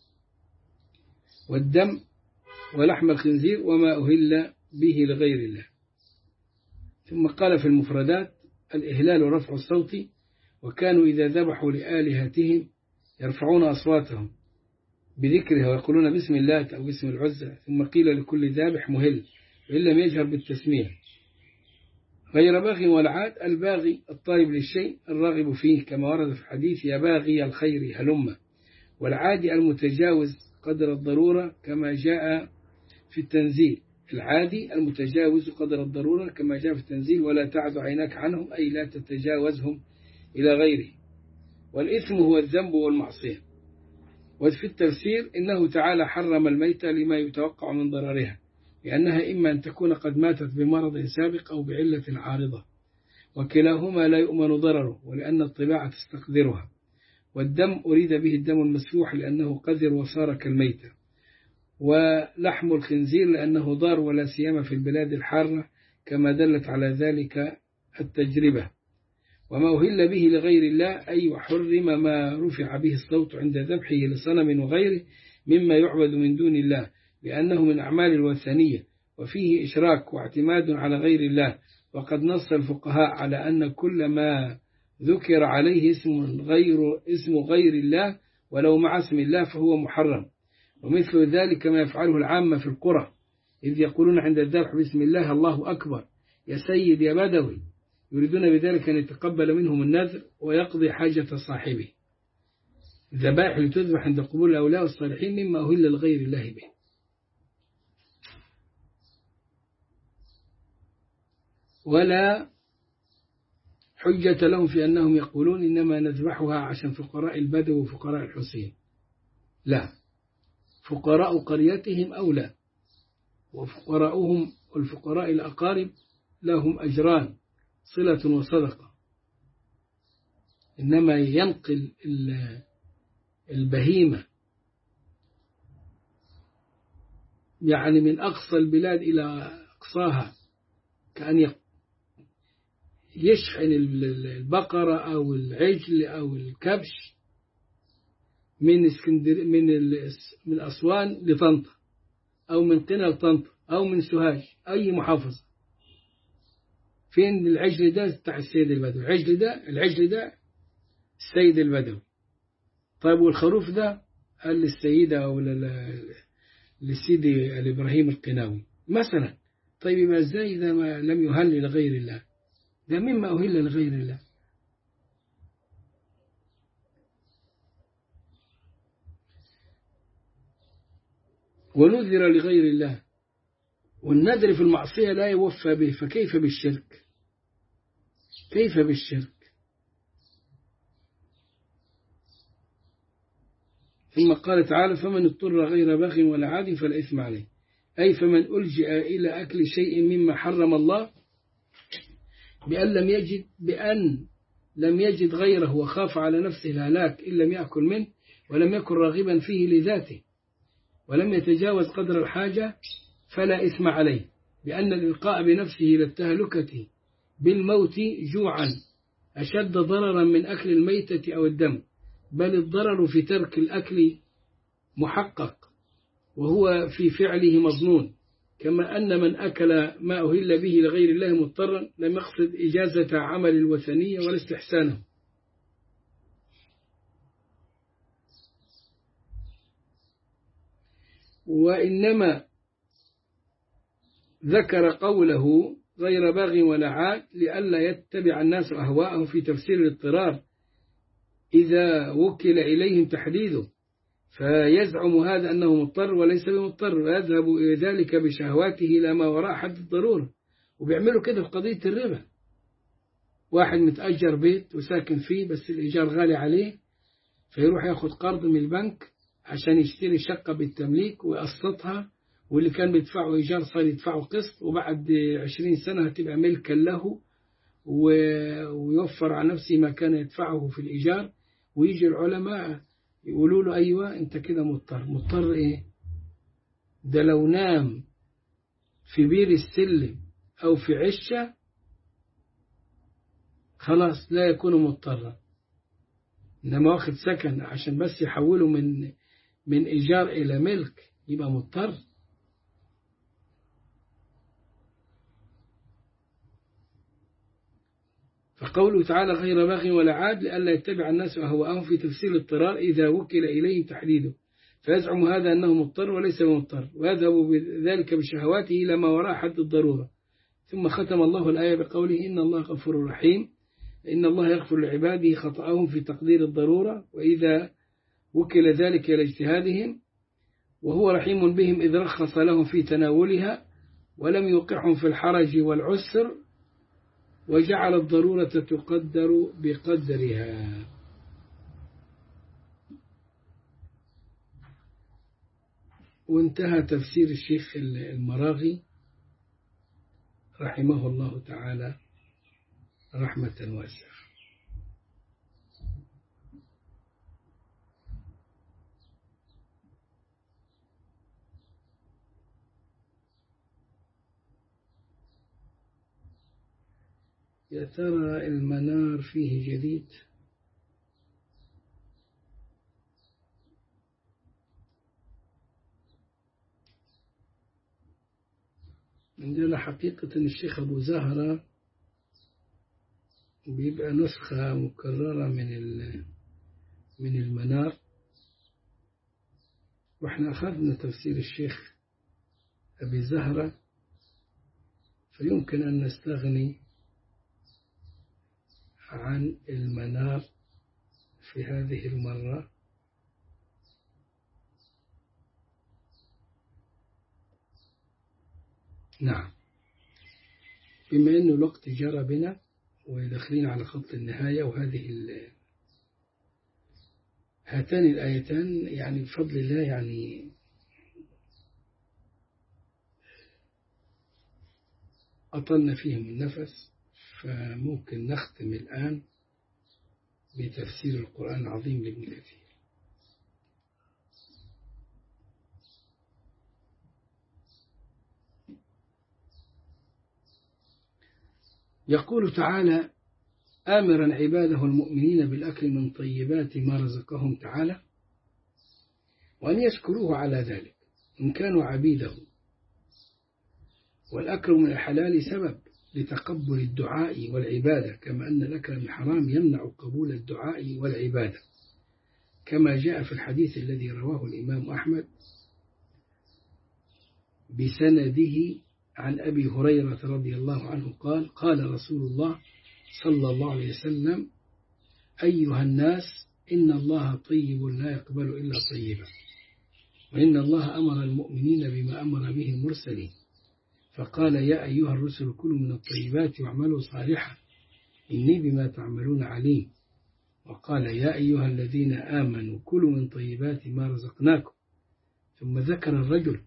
[SPEAKER 1] والدم ولحم الخنزير وما أهل به لغير الله. ثم قال في المفردات الإهلال ورفع الصوت، وكانوا إذا ذبحوا لآلهتهم يرفعون أصواتهم بذكرها ويقولون بسم الله أو بسم العزة. ثم قيل لكل ذابح مهل وإن لم يجهر بالتسمية غير باغي ولا عاد. الباغي الطالب للشيء الراغب فيه كما ورد في الحديث يا باغي الخير هلم، والعادي المتجاوز قدر الضرورة كما جاء في التنزيل. العادي المتجاوز قدر الضرورة كما جاء في التنزيل ولا تعد عيناك عنهم أي لا تتجاوزهم إلى غيره. والإثم هو الذنب والمعصية. وفي التفسير إنه تعالى حرم الميتة لما يتوقع من ضررها، لأنها إما أن تكون قد ماتت بمرض سابق أو بعلة عارضة، وكلاهما لا يؤمن ضرره ولأن الطباع تستقدرها. والدم أريد به الدم المسفوح لأنه قذر وصار كالميتة، ولحم الخنزير لأنه ضار ولا سيما في البلاد الحارة كما دلت على ذلك التجربة. وما أهل به لغير الله أي وحرم ما رفع به الصوت عند ذبحه لصنم وغيره مما يعبد من دون الله لأنه من أعمال الوثنية وفيه إشراك واعتماد على غير الله. وقد نص الفقهاء على أن كل ما ذكر عليه اسم غير, اسم غير الله ولو مع اسم الله فهو محرم. ومثل ذلك ما يفعله العامة في القرى إذ يقولون عند الذبح بسم الله الله أكبر يا سيد يا بدوي، يريدون بذلك أن يتقبل منهم النذر ويقضي حاجة صاحبه. الذبائح لتذبح عند قبول الأولياء والصالحين مما أهل لغير الله به. ولا حجة لهم في أنهم يقولون إنما نذبحها عشان فقراء البدو وفقراء الحسين. لا، فقراء قريتهم أولى، وفقراؤهم والفقراء الأقارب لهم أجران صلة وصدقة. إنما ينقل البهيمة يعني من أقصى البلاد إلى أقصاها، كأن يشحن البقرة أو العجل أو الكبش من اسكندر من من أسوان لطنطا أو من قنا لطنطا أو من سوهاج أي محافظة. فين العجل ده؟ بتاع السيد البدوي. العجل ده العجل ده السيد البدوي. طيب والخروف ده قال للسيدة أو للسيدي الإبراهيم القناوي مثلا. طيب يبقى ازاي إذا ما لم يهل لغير الله؟ ده مما أهل لغير الله. ونذر لغير الله، والنذر في المعصية لا يوفى به، فكيف بالشرك؟ كيف بالشرك؟ ثم قال تعالى فمن اضطر غير باغ ولا عاد فلا إثم عليه، أي فمن ألجأ إلى أكل شيء مما حرم الله بأن لم يجد بأن لم يجد غيره وخاف على نفسه الهلاك إن لم يأكل منه ولم يكن راغبا فيه لذاته ولم يتجاوز قدر الحاجة فلا إثم عليه، بأن الإلقاء بنفسه للتهلكة بالموت جوعا أشد ضررا من أكل الميتة أو الدم، بل الضرر في ترك الأكل محقق وهو في فعله مظنون، كما أن من أكل ما أهل به لغير الله مضطرا لم يقصد إجازة عمل الوثنية ولا استحسانه. وإنما ذكر قوله غير باغ ولا عاد لئلا يتبع الناس أهواءهم في تفسير الاضطرار إذا وكل إليهم تحديده، فيزعم هذا أنه مضطر وليس بمضطر ويذهب إلى ذلك بشهواته إلى ما وراء حد الضرورة. وبيعملوا كده في قضية الربا. واحد متأجر بيت وساكن فيه بس الإيجار غالي عليه، فيروح ياخد قرض من البنك عشان يشتري شقة بالتمليك ويقسطها، واللي كان بيدفعه إيجار صار يدفعه قسط، وبعد عشرين سنة هتبقى ملكا له ويوفر على نفسه ما كان يدفعه في الإيجار. ويجي العلماء يقولوا له أيوة أنت كده مضطر. مضطر إيه؟ ده لو نام في بير السلم أو في عشة خلاص لا يكون مضطرا، إنما واخد سكن عشان بس يحوله من من إيجار إلى ملك يبقى مضطر. فقوله تعالى غير باغ ولا عاد لئلا يتبع الناس أهواءهم في تفسير الاضطرار إذا وكل إليه تحديده، فيزعم هذا أنه مضطر وليس مضطر، ويذهب بذلك بشهواته إلى ما وراء حد الضرورة. ثم ختم الله الآية بقوله إن الله غفور رحيم، إن الله يغفر لعباده خطأهم في تقدير الضرورة وإذا وكل ذلك إلى اجتهادهم، وهو رحيم بهم إذ رخص لهم في تناولها ولم يوقعهم في الحرج والعسر، وجعل الضرورة تقدر بقدرها. وانتهى تفسير الشيخ المراغي رحمه الله تعالى رحمة واسعة. يا ترى المنار فيه جديد؟ عندنا حقيقة أن الشيخ أبو زهرة بيبقى نسخة مكررة من من المنار، وإحنا أخذنا تفسير الشيخ أبي زهرة، فيمكن أن نستغني عن المنار في هذه المرة. نعم، بما أنه الوقت جرى بنا وداخلين على خط النهاية، وهذه هاتان الآيتان يعني بفضل الله يعني أطلنا فيهم النفس، فممكن نختم الآن بتفسير القرآن العظيم لابن كثير. يقول تعالى آمرا عباده المؤمنين بالأكل من طيبات ما رزقهم تعالى، وأن يشكروه على ذلك إن كانوا عبيده، والأكل من الحلال سبب لتقبل الدعاء والعبادة، كما أن الأكل من الحرام يمنع قبول الدعاء والعبادة، كما جاء في الحديث الذي رواه الإمام أحمد بسنده عن أبي هريرة رضي الله عنه قال قال رسول الله صلى الله عليه وسلم أيها الناس إن الله طيب لا يقبل إلا طيبا، وإن الله أمر المؤمنين بما أمر به المرسلين، فقال يا أيها الرسل كلوا من الطيبات واعملوا صالحا إني بما تعملون عليم، وقال يا أيها الذين آمنوا كلوا من طيبات ما رزقناكم، ثم ذكر الرجل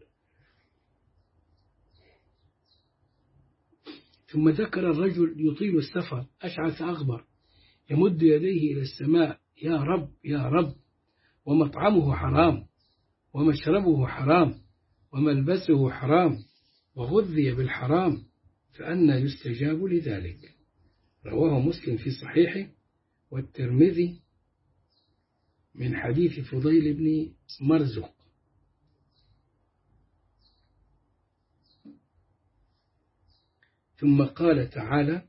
[SPEAKER 1] ثم ذكر الرجل يطيل السفر أشعث أغبر يمد يديه إلى السماء يا رب يا رب، ومطعمه حرام ومشربه حرام وملبسه حرام وغذي بالحرام، فأنى يستجاب لذلك. رواه مسلم في صحيحه والترمذي من حديث فضيل بن مرزق. ثم قال تعالى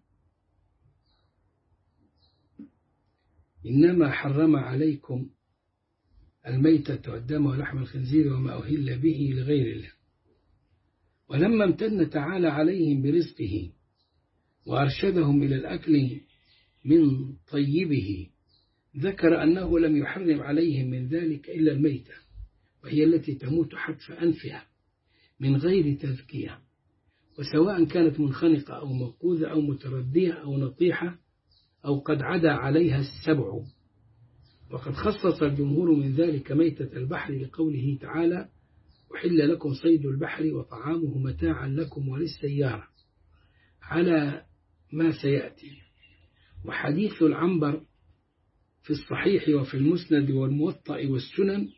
[SPEAKER 1] إنما حرم عليكم الميتة والدم ولحم الخنزير وما أهل به لغير الله. ولما امتن تعالى عليهم برزقه وأرشدهم إلى الأكل من طيبه، ذكر أنه لم يحرم عليهم من ذلك إلا الميتة، وهي التي تموت حتف أنفها من غير تذكية، وسواء كانت منخنقة أو موقوذة أو متردية أو نطيحة أو قد عدا عليها السبع. وقد خصص الجمهور من ذلك ميتة البحر لقوله تعالى أحل لكم صيد البحر وطعامه متاعا لكم وللسيارة على ما سيأتي. وحديث العنبر في الصحيح وفي المسند والموطأ والسنن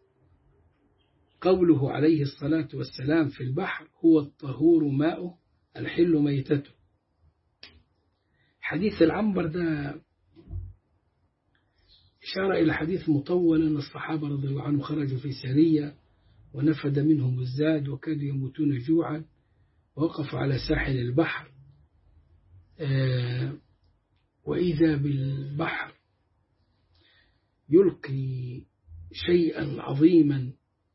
[SPEAKER 1] قوله عليه الصلاة والسلام في البحر هو الطهور ماؤه الحل ميتته. حديث العنبر ده إشارة إلى حديث مطول أن الصحابة رضي الله عنهم خرجوا في سرية ونفد منهم الزاد وكادوا يموتون جوعا، ووقفوا على ساحل البحر وإذا بالبحر يلقي شيئا عظيما،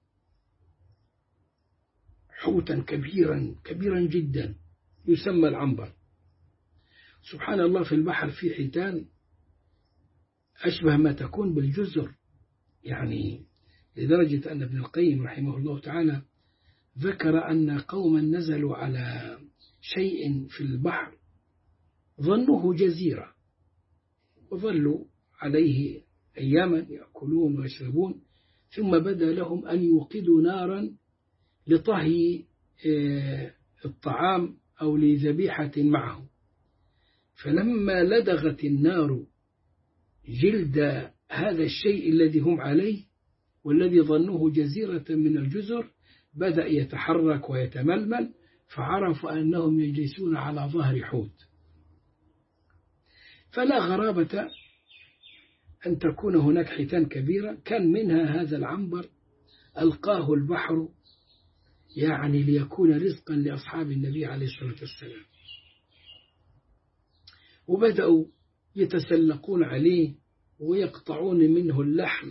[SPEAKER 1] حوتا كبيرا كبيرا جدا يسمى العنبر. سبحان الله، في البحر في حيتان أشبه ما تكون بالجزر، يعني لدرجة أن ابن القيم رحمه الله تعالى ذكر أن قوما نزلوا على شيء في البحر ظنوه جزيرة، وظلوا عليه أياما يأكلون ويشربون، ثم بدا لهم أن يوقدوا نارا لطهي الطعام أو لذبيحة معه، فلما لدغت النار جلد هذا الشيء الذي هم عليه والذي ظنوه جزيرة من الجزر بدأ يتحرك ويتململ، فعرفوا أنهم يجلسون على ظهر حوت. فلا غرابة أن تكون هناك حيتان كبيرة كان منها هذا العنبر ألقاه البحر يعني ليكون رزقا لأصحاب النبي عليه الصلاة والسلام، وبدأوا يتسلقون عليه ويقطعون منه اللحم،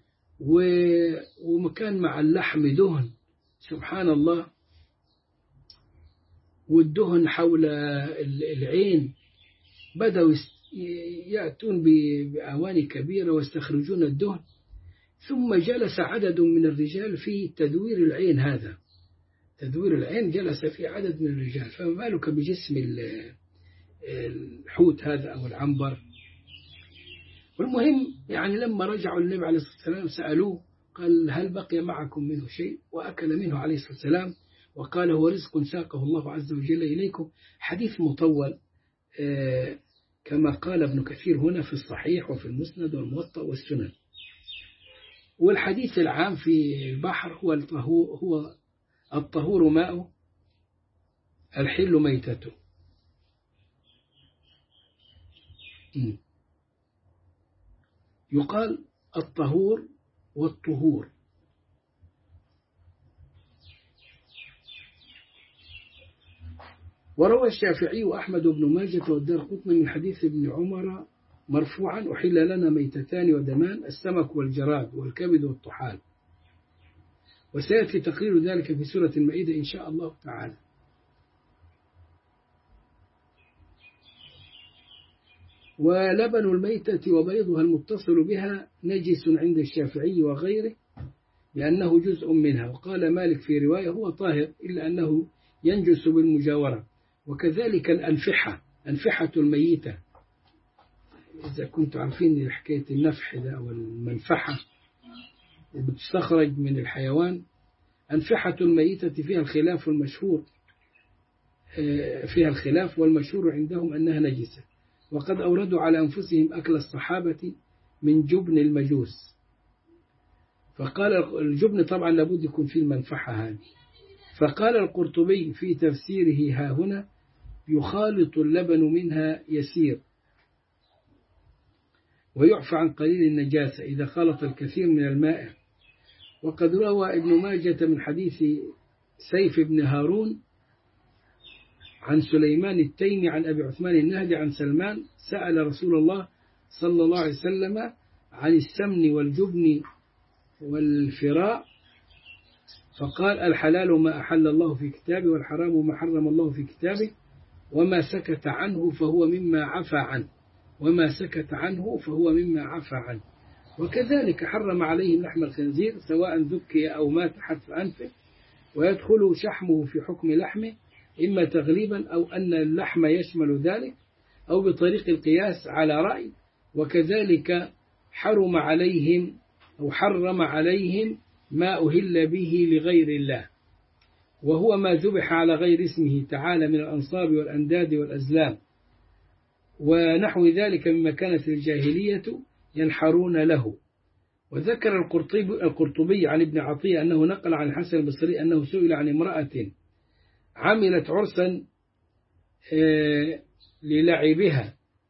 [SPEAKER 1] ومكان مع اللحم دهن، سبحان الله، والدهن حول العين. بدأوا يأتون بأواني كبيرة ويستخرجون الدهن، ثم جلس عدد من الرجال في تدوير العين. هذا تدوير العين جلس في عدد من الرجال، فما بالك بجسم الحوت هذا أو العنبر. والمهم يعني لما رجعوا النبي عليه الصلاة والسلام سألوه، قال هل بقي معكم منه شيء؟ وأكل منه عليه الصلاة والسلام، وقال هو رزق ساقه الله عز وجل إليكم. حديث مطول كما قال ابن كثير هنا في الصحيح وفي المسند والموطأ والسنن. والحديث العام في البحر هو الطهور، هو الطهور ماءه الحل ميتته. يقال الطهور والطهور. وروى الشافعي وأحمد بن ماجه والدارقطني من حديث ابن عمر مرفوعا أحل لنا ميتتان ودمان، السمك والجراد والكبد والطحال، وسيأتي تقرير ذلك في سورة المائدة إن شاء الله تعالى. ولبن الميتة وبيضها المتصل بها نجس عند الشافعي وغيره لأنه جزء منها، وقال مالك في رواية هو طاهر إلا أنه ينجس بالمجاورة. وكذلك الأنفحة، أنفحة الميتة، إذا كنتم عارفين حكاية النفح ده أو المنفحة بتستخرج من الحيوان، أنفحة الميتة فيها الخلاف المشهور فيها الخلاف والمشهور عندهم أنها نجسة، وقد أوردوا على أنفسهم أكل الصحابة من جبن المجوس. فقال الجبن طبعا لابد يكون فيه المنفحة هذه. فقال القرطبي في تفسيره ها هنا يخالط اللبن منها يسير ويعفى عن قليل النجاسة إذا خالط الكثير من الماء. وقد روى ابن ماجة من حديث سيف بن هارون عن سليمان التيمي عن أبي عثمان النهدي عن سلمان سأل رسول الله صلى الله عليه وسلم عن السمن والجبن والفراء، فقال الحلال ما أحل الله في كتابه والحرام ما حرم الله في كتابه، وما سكت عنه فهو مما عفى عنه وما سكت عنه فهو مما عفى عنه. وكذلك حرم عليهم لحم الخنزير سواء ذكي أو مات حتف أنفه، ويدخل شحمه في حكم لحمه إما تغليبا أو أن اللحم يشمل ذلك أو بطريق القياس على رأي. وكذلك حرم عليهم أو حرم عليهم ما أهل به لغير الله، وهو ما ذبح على غير اسمه تعالى من الأنصاب والأنداد والأزلام ونحو ذلك مما كانت الجاهلية ينحرون له. وذكر القرطبي عن ابن عطية أنه نقل عن الحسن البصري أنه سئل عن امرأة عملت عرسا للعبها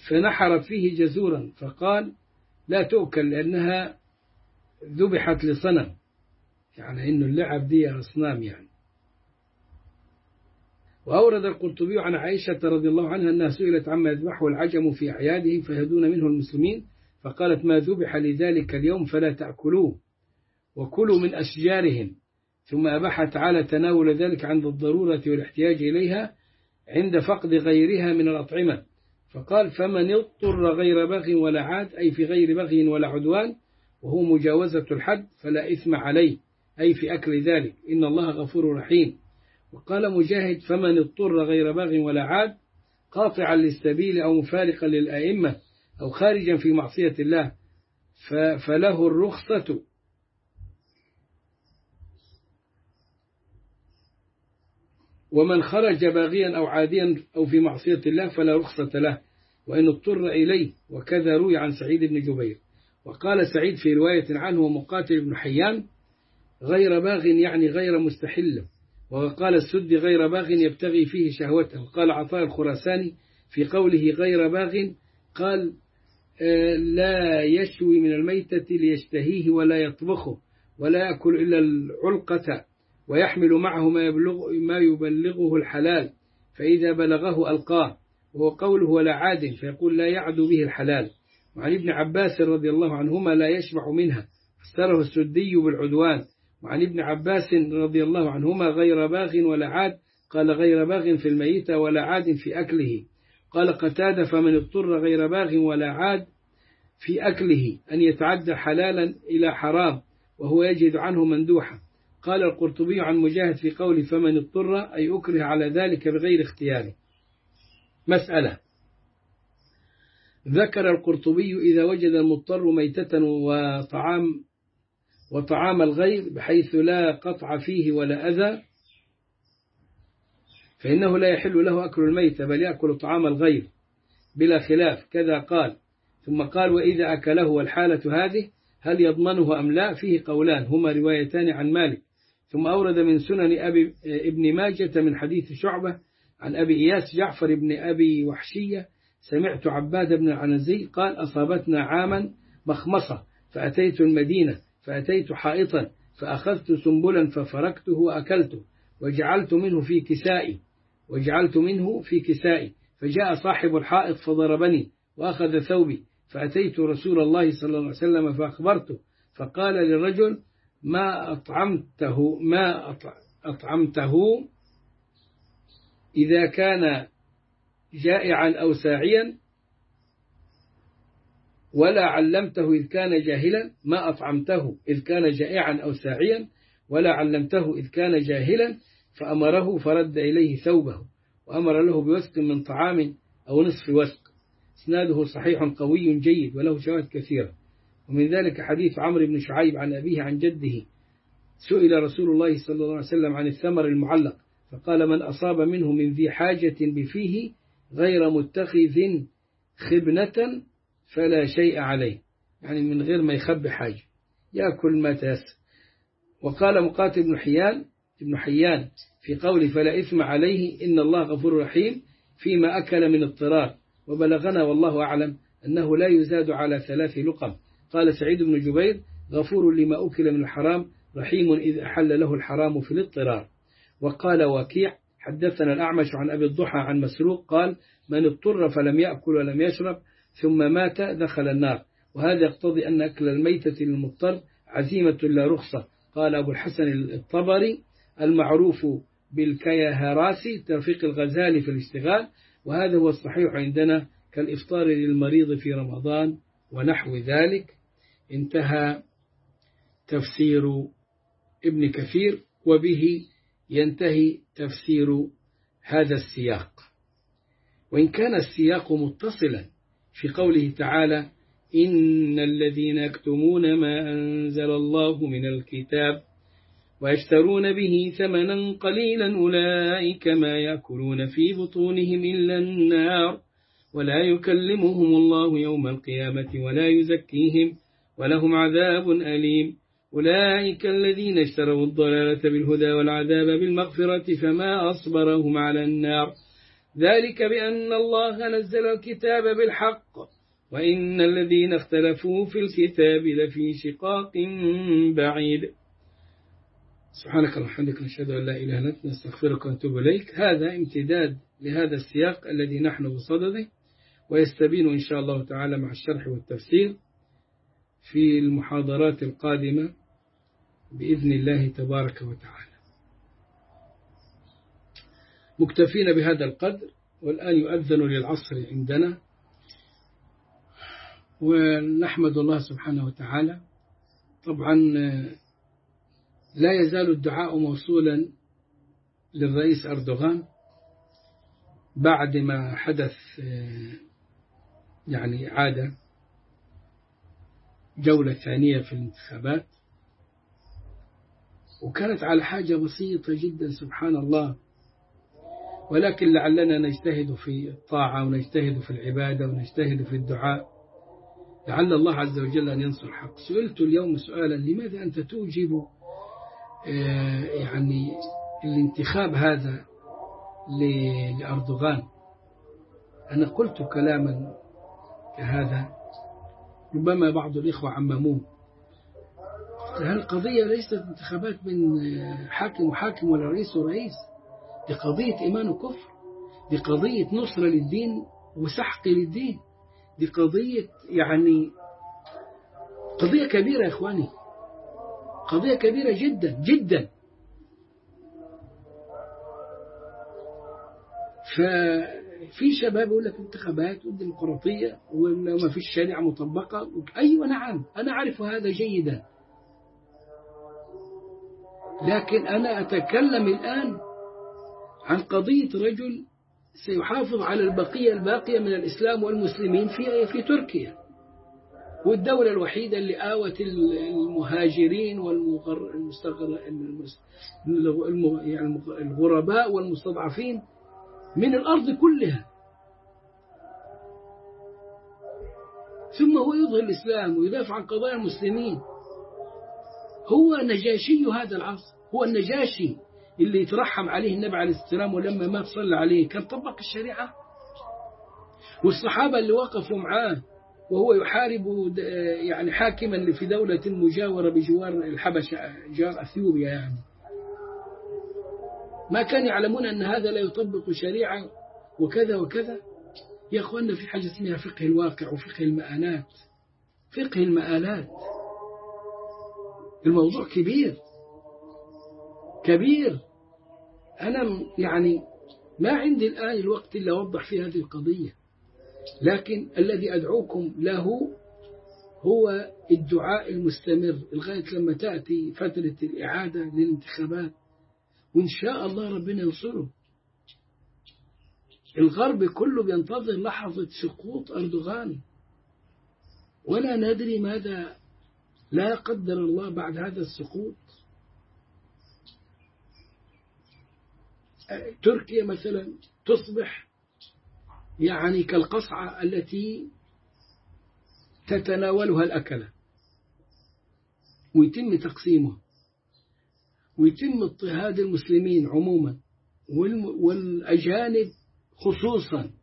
[SPEAKER 1] فنحر فيه جزورا فقال لا تؤكل لأنها ذبحت لصنم، يعني إنه اللعب دي أصنام يعني. وأورد القرطبي عن عائشة رضي الله عنها أنها سئلت عما يذبحه العجم في أعيادهم فيهدون منه المسلمين، فقالت ما ذبح لذلك اليوم فلا تأكلوه وكلوا من أشجارهم. ثم أباح تعالى تناول ذلك عند الضرورة والاحتياج إليها عند فقد غيرها من الأطعمة، فقال فمن اضطر غير بغي ولا عاد، أي في غير بغي ولا عدوان وهو مجاوزة الحد فلا إثم عليه، أي في أكل ذلك، إن الله غفور رحيم. وقال مجاهد فمن اضطر غير باغ ولا عاد قاطعا للسبيل أو مفارقا للأئمة أو خارجا في معصية الله فله الرخصة. ومن خرج باغيا أو عاديا أو في معصية الله فلا رخصة له وإن اضطر إليه، وكذا روي عن سعيد بن جبير. وقال سعيد في رواية عنه ومقاتل بن حيان غير باغ يعني غير مستحل، وقال السد غير باغ يبتغي فيه شهوته. وقال عطاء الخراساني في قوله غير باغ قال لا يشوي من الميتة ليشتهيه ولا يطبخه ولا يأكل إلا العلقة ويحمل معه ما, يبلغ ما يبلغه الحلال فإذا بلغه ألقاه، وهو قوله ولا عاد فيقول لا يعدو به الحلال. وعن ابن عباس رضي الله عنهما لا يشبع منها فسره السدي بالعدوان. وعن ابن عباس رضي الله عنهما غير باغ ولا عاد قال غير باغ في الميتة ولا عاد في أكله. قال قتادة فمن اضطر غير باغ ولا عاد في أكله أن يتعدى حلالا إلى حرام وهو يجد عنه مندوحا. قال القرطبي عن مجاهد في قول فمن اضطر أي أكره على ذلك بغير اختياره. مسألة ذكر القرطبي إذا وجد المضطر ميتة وطعام وطعام الغير بحيث لا قطع فيه ولا أذى فإنه لا يحل له أكل الميت بل يأكل طعام الغير بلا خلاف، كذا قال. ثم قال وإذا أكله والحالة هذه هل يضمنه أم لا؟ فيه قولان هما روايتان عن مالك. ثم أورد من سنن أبي ابن ماجة من حديث شعبة عن أبي إياس جعفر بن أبي وحشية سمعت عباد بن العنزي قال أصابتنا عاما مخمصة فأتيت المدينة فأتيت حائطا فأخذت سنبلا ففركته وأكلته وجعلت منه في كسائي وجعلت منه في كسائي فجاء صاحب الحائط فضربني وأخذ ثوبي فأتيت رسول الله صلى الله عليه وسلم فأخبرته فقال للرجل ما أطعمته ما أطعمته إذا كان جائعا أو ساعيا ولا علمته إذ كان جاهلا ما أطعمته إذ كان جائعا أو ساعيا ولا علمته إذ كان جاهلا فأمره فرد إليه ثوبه وأمر له بوسق من طعام أو نصف وسق. اسناده صحيح قوي جيد وله شواهد كثيرة. ومن ذلك حديث عمرو بن شعيب عن أبيه عن جده سئل رسول الله صلى الله عليه وسلم عن الثمر المعلق فقال من أصاب منه من ذي حاجة بفيه غير متخذ خبنة فلا شيء عليه، يعني من غير ما يخبي حاجة يأكل ما تيسر. وقال مقاتل بن حيان ابن حيان في قول فلا إثم عليه إن الله غفور رحيم فيما أكل من اضطرار. وبلغنا والله أعلم أنه لا يزاد على ثلاث لقم. قال سعيد بن جبير غفور لما أكل من الحرام رحيم إذ أحل له الحرام في الاضطرار. وقال وكيع حدثنا الأعمش عن أبي الضحى عن مسروق قال من اضطر فلم يأكل ولم يشرب ثم مات دخل النار. وهذا يقتضي أن أكل الميتة للمضطر عزيمة لا رخصة. قال أبو الحسن الطبري المعروف بالكيهراسي ترفيق الغزالي في الاشتغال، وهذا هو الصحيح عندنا كالإفطار للمريض في رمضان ونحو ذلك. انتهى تفسير ابن كثير وبه ينتهي تفسير هذا السياق. وإن كان السياق متصلا في قوله تعالى إن الذين يكتمون ما أنزل الله من الكتاب ويشترون به ثمنا قليلا أولئك ما يأكلون في بطونهم إلا النار ولا يكلمهم الله يوم القيامة ولا يزكيهم ولهم عذاب أليم. أولئك الذين اشتروا الضلالة بالهدى والعذاب بالمغفرة فما أصبرهم على النار ذلك بأن الله نزل الكتاب بالحق وإن الذين اختلفوا في الكتاب لفي شقاق بعيد. سبحانك اللهم وبحمدك نشهد أن لا إله إلا أنت نستغفرك ونتوب إليك. هذا امتداد لهذا السياق الذي نحن بصدده، ويستبين إن شاء الله تعالى مع الشرح والتفسير في المحاضرات القادمة بإذن الله تبارك وتعالى. مكتفين بهذا القدر، والآن يؤذن للعصر عندنا، ونحمد الله سبحانه وتعالى. طبعا لا يزال الدعاء موصولا للرئيس أردوغان بعد ما حدث، يعني عادة جولة ثانية في الانتخابات، وكانت على حاجة بسيطة جدا سبحان الله، ولكن لعلنا نجتهد في الطاعة ونجتهد في العبادة ونجتهد في الدعاء لعل الله عز وجل أن ينصر حق. سئلت اليوم سؤالا: لماذا أنت توجب يعني الانتخاب هذا لأردوغان؟ أنا قلت كلاما كهذا ربما بعض الإخوة عمموه. هذه القضية ليست انتخابات من حاكم وحاكم ولا رئيس ورئيس، دي قضية إيمان وكفر، دي قضية نصرة للدين وسحق للدين، دي قضية يعني قضية كبيرة يا إخواني، قضية كبيرة جدا جدا. ففي شباب يقول لك انتخابات والديمقراطية وما فيش شريعة مطبقة. أيوة نعم، أنا أعرف هذا جيدا، لكن أنا أتكلم الآن عن قضية رجل سيحافظ على البقية الباقية من الإسلام والمسلمين في في تركيا، والدولة الوحيدة اللي آوت المهاجرين والغرباء والمستضعفين من الأرض كلها. ثم هو يظهر الإسلام ويدافع عن قضايا المسلمين. هو نجاشي هذا العصر، هو النجاشي اللي يترحم عليه النبي عليه السلام، ولما ما تصلى عليه كان طبق الشريعة. والصحابة اللي وقفوا معاه وهو يحارب يعني حاكما في دولة مجاورة بجوار الحبشة، جار أثيوبيا، يعني ما كانوا يعلمون أن هذا لا يطبق شريعة وكذا وكذا. يا أخوانا في حاجة اسمها فقه الواقع وفقه المآلات. فقه المآلات الموضوع كبير كبير. أنا يعني ما عندي الآن الوقت إلا أوضح في هذه القضية، لكن الذي أدعوكم له هو الدعاء المستمر لغاية لما تأتي فترة الإعادة للانتخابات، وإن شاء الله ربنا ينصره. الغرب كله بينتظر لحظة سقوط أردوغان، ولا ندري ماذا لا قدر الله بعد هذا السقوط. تركيا مثلا تصبح يعني كالقصعة التي تتناولها الأكلة، ويتم تقسيمها، ويتم اضطهاد المسلمين عموما والأجانب خصوصا.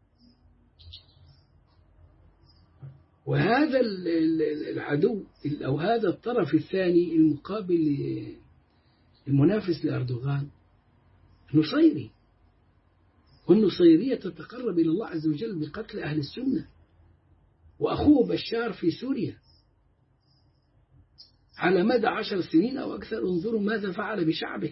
[SPEAKER 1] وهذا العدو أو هذا الطرف الثاني المقابل المنافس لأردوغان نصيري، والنصيرية تتقرب إلى الله عز وجل بقتل أهل السنة. وأخوه بشار في سوريا على مدى عشر سنين أو أكثر انظروا ماذا فعل بشعبه.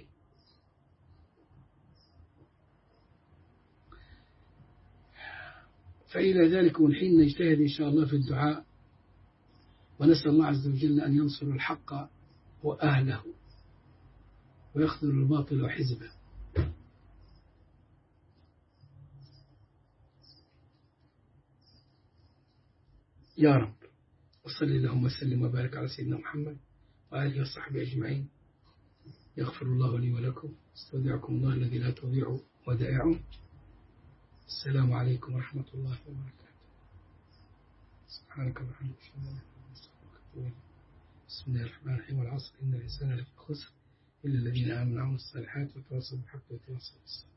[SPEAKER 1] فإلى ذلك من حين نجتهد إن شاء الله في الدعاء، ونسأل الله عز وجل أن ينصر الحق وأهله ويخذل الباطل وحزبه. يا رب. وصلي اللهم وسلم وبارك على سيدنا محمد وآله وصحبه أجمعين. يغفر الله لي ولكم. استودعكم الله الذي لا تضيع ودائعه. السلام عليكم ورحمة الله وبركاته. سبحانك اللهم وبحمدك. بسم الله الرحمن الرحيم. والعصر إن الإنسان لفي خسر إلا الذين آمنوا وعملوا الصالحات وتواصوا بالحق وتواصوا بالصبر.